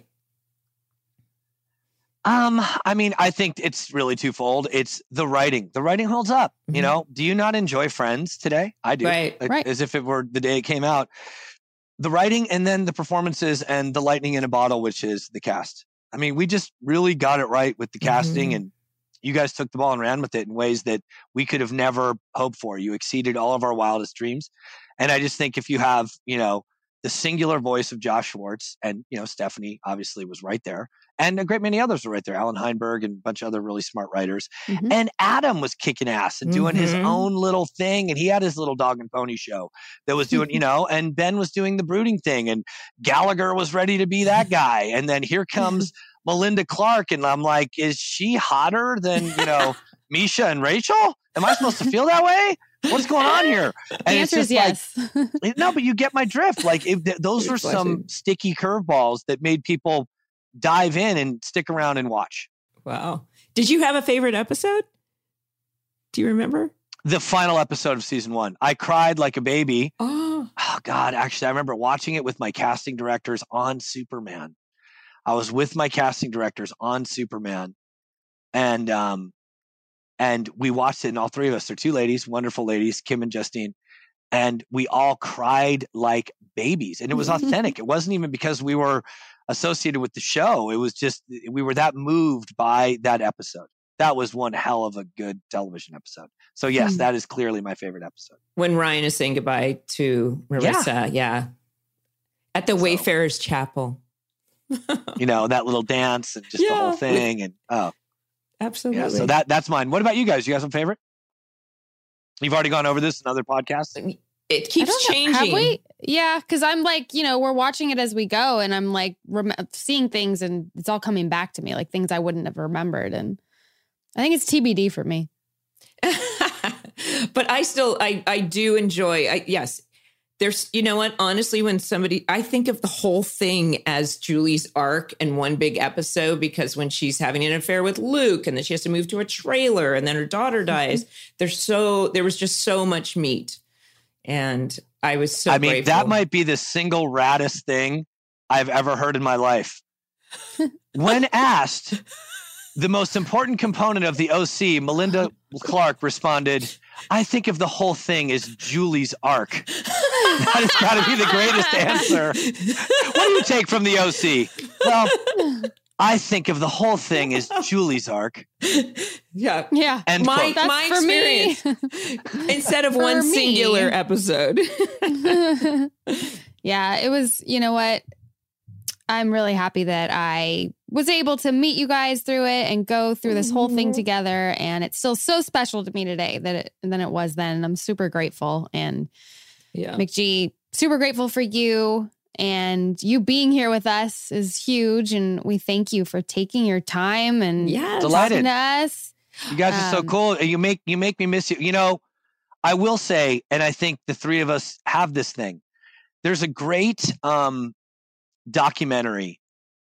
Um, I mean, I think it's really twofold. It's the writing. The writing holds up. Mhm. You know, do you not enjoy Friends today? I do. Right, Like, right. As if it were the day it came out. The writing, and then the performances, and the lightning in a bottle, which is the cast. I mean, we just really got it right with the casting, Mhm. and you guys took the ball and ran with it in ways that we could have never hoped for. You exceeded all of our wildest dreams. And I just think if you have, you know, the singular voice of Josh Schwartz, and, you know, Stephanie obviously was right there, and a great many others were right there, Alan Heinberg and a bunch of other really smart writers. Mhm. And Adam was kicking ass and doing his Mhm. own little thing. And he had his little dog and pony show that was doing, you know, and Ben was doing the brooding thing, and Gallagher was ready to be that guy. And then here comes Melinda Clark. And I'm like, is she hotter than, you know, Misha and Rachel? Am I supposed to feel that way? What's going on here? The And it's answer is just yes. like, no, but you get my drift. Like, if th- those Good were some question. sticky curveballs that made people dive in and stick around and watch. Wow. Did you have a favorite episode? Do you remember? The final episode of season one, I cried like a baby. Oh, Oh God, actually, I remember watching it with my casting directors on Superman. I was with my casting directors on Superman, and um, and we watched it, and all three of us, they're two ladies, wonderful ladies, Kim and Justine, and we all cried like babies, and it was authentic. It wasn't even because we were associated with the show. It was just we were that moved by that episode. that was one hell of a good television episode. So yes, Hmm. that is clearly my favorite episode. When Ryan is saying goodbye to Marissa, yeah, yeah. at the So- Wayfarers Chapel. You know, that little dance and just the Yeah, whole with- thing. And oh, Absolutely. yeah. So that that's mine. What about you guys? You guys have a favorite? You've already gone over this in other podcasts. it I keeps don't know, changing. Have we? Yeah, because I'm like, you know, we're watching it as we go, and I'm like rem- seeing things, and it's all coming back to me, like things I wouldn't have remembered. And I think it's T B D for me. But I still, I, I do enjoy, I, yes, there's, you know what, honestly, when somebody, I think of the whole thing as Julie's arc in one big episode, because when she's having an affair with Luke and then she has to move to a trailer and then her daughter dies, there's so, there was just so much meat. And I was so I mean, grateful. that might be the single raddest thing I've ever heard in my life. When asked the most important component of the O C, Melinda Clark responded, I think of the whole thing as Julie's arc. That has got to be the greatest answer. What do you take from the O C? Well, I think of the whole thing as Julie's arc. Yeah. Yeah. End My, quote. That's my for me. experience, instead of For one me. singular episode. Yeah, it was, you know what? I'm really happy that I was able to meet you guys through it and go through this whole thing together. And it's still so special to me today that it, than it was then. I'm super grateful. And Yeah. McG, super grateful for you. And you being here with us is huge. And we thank you for taking your time and Yes. Delighted. talking to us. You guys are so Um, cool. You make you make me miss you. You know, I will say, and I think the three of us have this thing. There's a great um, documentary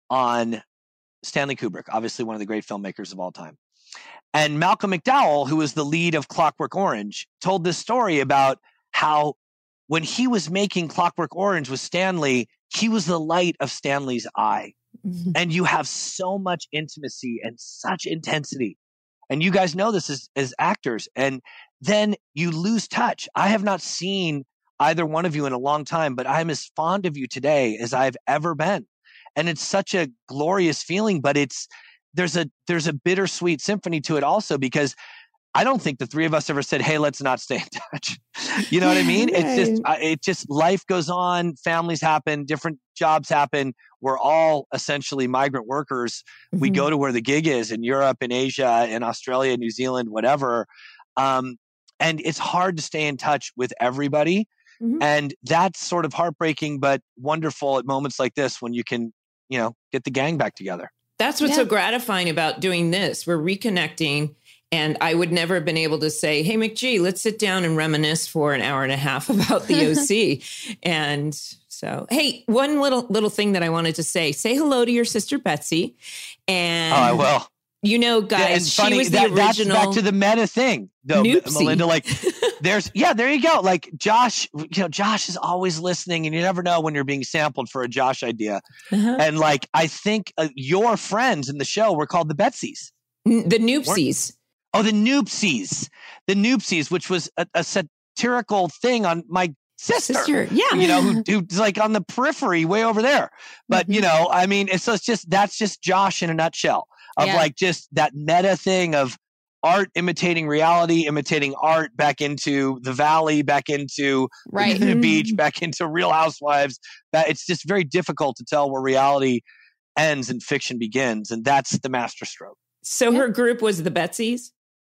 on Stanley Kubrick, obviously one of the great filmmakers of all time. And Malcolm McDowell, who was the lead of Clockwork Orange, told this story about how when he was making Clockwork Orange with Stanley, he was the light of Stanley's eye. And you have so much intimacy and such intensity. And you guys know this as, as actors. And then you lose touch. I have not seen either one of you in a long time, but I'm as fond of you today as I've ever been. And it's such a glorious feeling, but it's there's a there's a bittersweet symphony to it also, because I don't think the three of us ever said, hey, let's not stay in touch. You know what I mean? It's just, I- it just, life goes on, families happen, different jobs happen. We're all essentially migrant workers. We Mhm. go to where the gig is in Europe, in Asia, in Australia, New Zealand, whatever. Um, and it's hard to stay in touch with everybody. Mhm. And that's sort of heartbreaking, but wonderful at moments like this when you can, you know, get the gang back together. That's what's Yeah. so gratifying about doing this. We're reconnecting. And I would never have been able to say, hey, McG, let's sit down and reminisce for an hour and a half about the O C. And so, hey, one little little thing that I wanted to say, say hello to your sister, Betsy. And, Oh, I will. you know, Yeah, guys, and she funny, was the that, that's original. back to the meta thing, though, Noopsie. Melinda. Like, there's, yeah, there you go. Like, Josh, you know, Josh is always listening, and you never know when you're being sampled for a Josh idea. Uh-huh. And like, I think uh, your friends in the show were called the Betsies. N- the Noopsies. Oh, the Noopsies, the Noopsies, which was a, a satirical thing on my sister. Sister. Yeah. You know, who, who's like on the periphery, way over there. But you know, I mean, it's, so it's just that's just Josh in a nutshell of Yeah. like just that meta thing of art imitating reality, imitating art, back into the Valley, back into Right. the beach, back into Real Housewives. That it's just very difficult to tell where reality ends and fiction begins, and that's the masterstroke. So her group was the Betsies.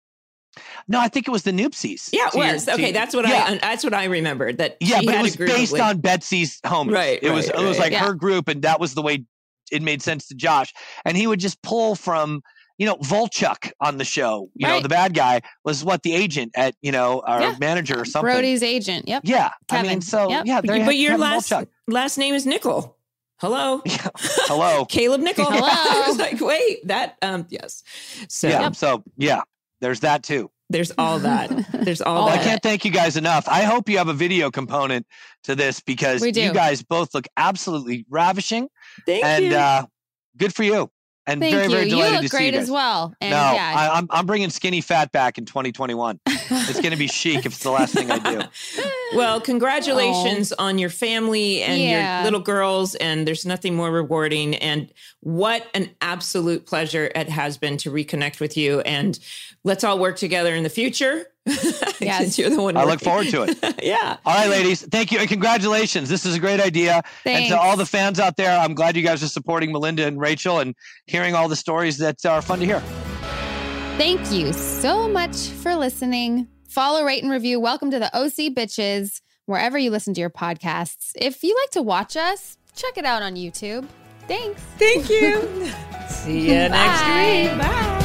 No, I think it was the Noopsies. Yeah, it To your- was. to- Okay, that's what yeah. I that's what I remembered. That Yeah, she but had it a was group based with- on Betsy's homies. Right, It was right, it was right. like Yeah. her group, and that was the way it made sense to Josh. And he would just pull from, you know, Volchuk on the show. You know, Right. the bad guy was what the agent at, you know, our Yeah. manager or something. Brody's agent. Yep. Yeah, I Kevin. mean, so Yep. yeah, there you but have your Kevin last Volchuk. last name is Nickel. Hello. Yeah. Hello. Caleb Nickel. Hello. I was like, wait, that um yes. So Yeah. So yeah, there's that too. there's all that. There's all All Well, I that. can't thank you guys enough. I hope you have a video component to this, because We do. you guys both look absolutely ravishing, Thank and you. uh, good for you. And Thank very, you. very delighted You look to see great you guys. as well. And no, yeah. I, I'm I'm bringing skinny fat back in twenty twenty-one. It's going to be chic if it's the last thing I do. Well, congratulations oh. on your family and yeah. your little girls. And there's nothing more rewarding. And what an absolute pleasure it has been to reconnect with you. And let's all work together in the future. Yes. Since you're the one I working. look forward to it. Yeah. All right, ladies. Thank you. And congratulations. This is a great idea. Thanks. And to all the fans out there, I'm glad you guys are supporting Melinda and Rachel and hearing all the stories that are fun to hear. Thank you so much for listening. Follow, rate, and review. Welcome to the O C Bitches, wherever you listen to your podcasts. If you like to watch us, check it out on YouTube. Thanks. Thank you. See you next week. Bye.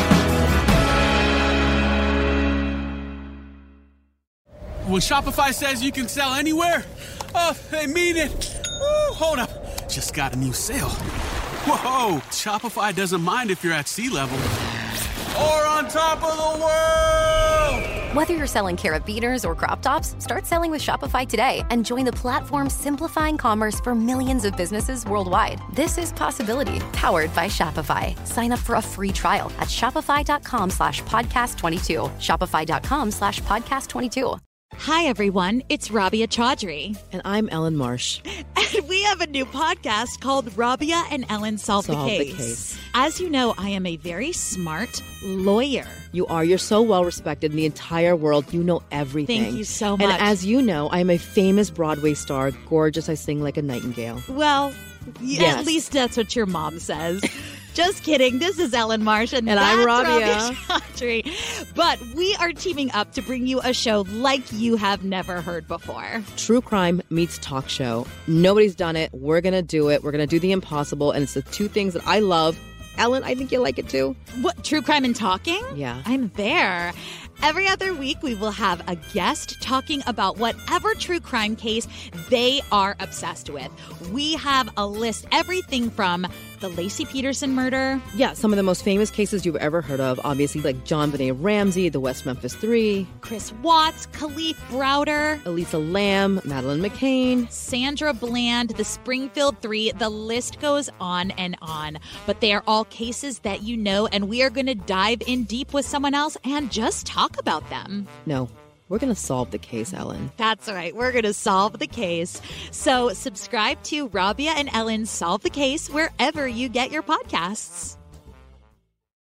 When Shopify says you can sell anywhere, oh, they mean it. Woo, hold up. Just got a new sale. Whoa, Shopify doesn't mind if you're at sea level or on top of the world. Whether you're selling carabiners or crop tops, start selling with Shopify today and join the platform simplifying commerce for millions of businesses worldwide. This is Possibility, powered by Shopify. Sign up for a free trial at shopify.com slash podcast 22. Shopify.com slash podcast 22. Hi, everyone. It's Rabia Chaudhry. And I'm Ellen Marsh. And we have a new podcast called Rabia and Ellen Solve, Solve the, case. the Case. As you know, I am a very smart lawyer. You are. You're so well respected in the entire world. You know everything. Thank you so much. And as you know, I'm a famous Broadway star. Gorgeous. I sing like a nightingale. Well, yes. At least that's what your mom says. Just kidding. This is Ellen Marsh, and, and that's I'm Rabia. Rabia Chaudhry. But we are teaming up to bring you a show like you have never heard before. True crime meets talk show. Nobody's done it. We're going to do it. We're going to do the impossible. And it's the two things that I love. Ellen, I think you like it too. What, true crime and talking? Yeah. I'm there. Every other week, we will have a guest talking about whatever true crime case they are obsessed with. We have a list, everything from the Lacey Peterson murder. Yeah, some of the most famous cases you've ever heard of, obviously, like John Benet Ramsey, the West Memphis Three. Chris Watts, Khalif Browder. Elisa Lam, Madeleine McCain. Sandra Bland, the Springfield Three. The list goes on and on. But they are all cases that you know, and we are going to dive in deep with someone else and just talk about them. No, we're going to solve the case, Ellen. That's right. We're going to solve the case. So subscribe to Rabia and Ellen Solve the Case wherever you get your podcasts.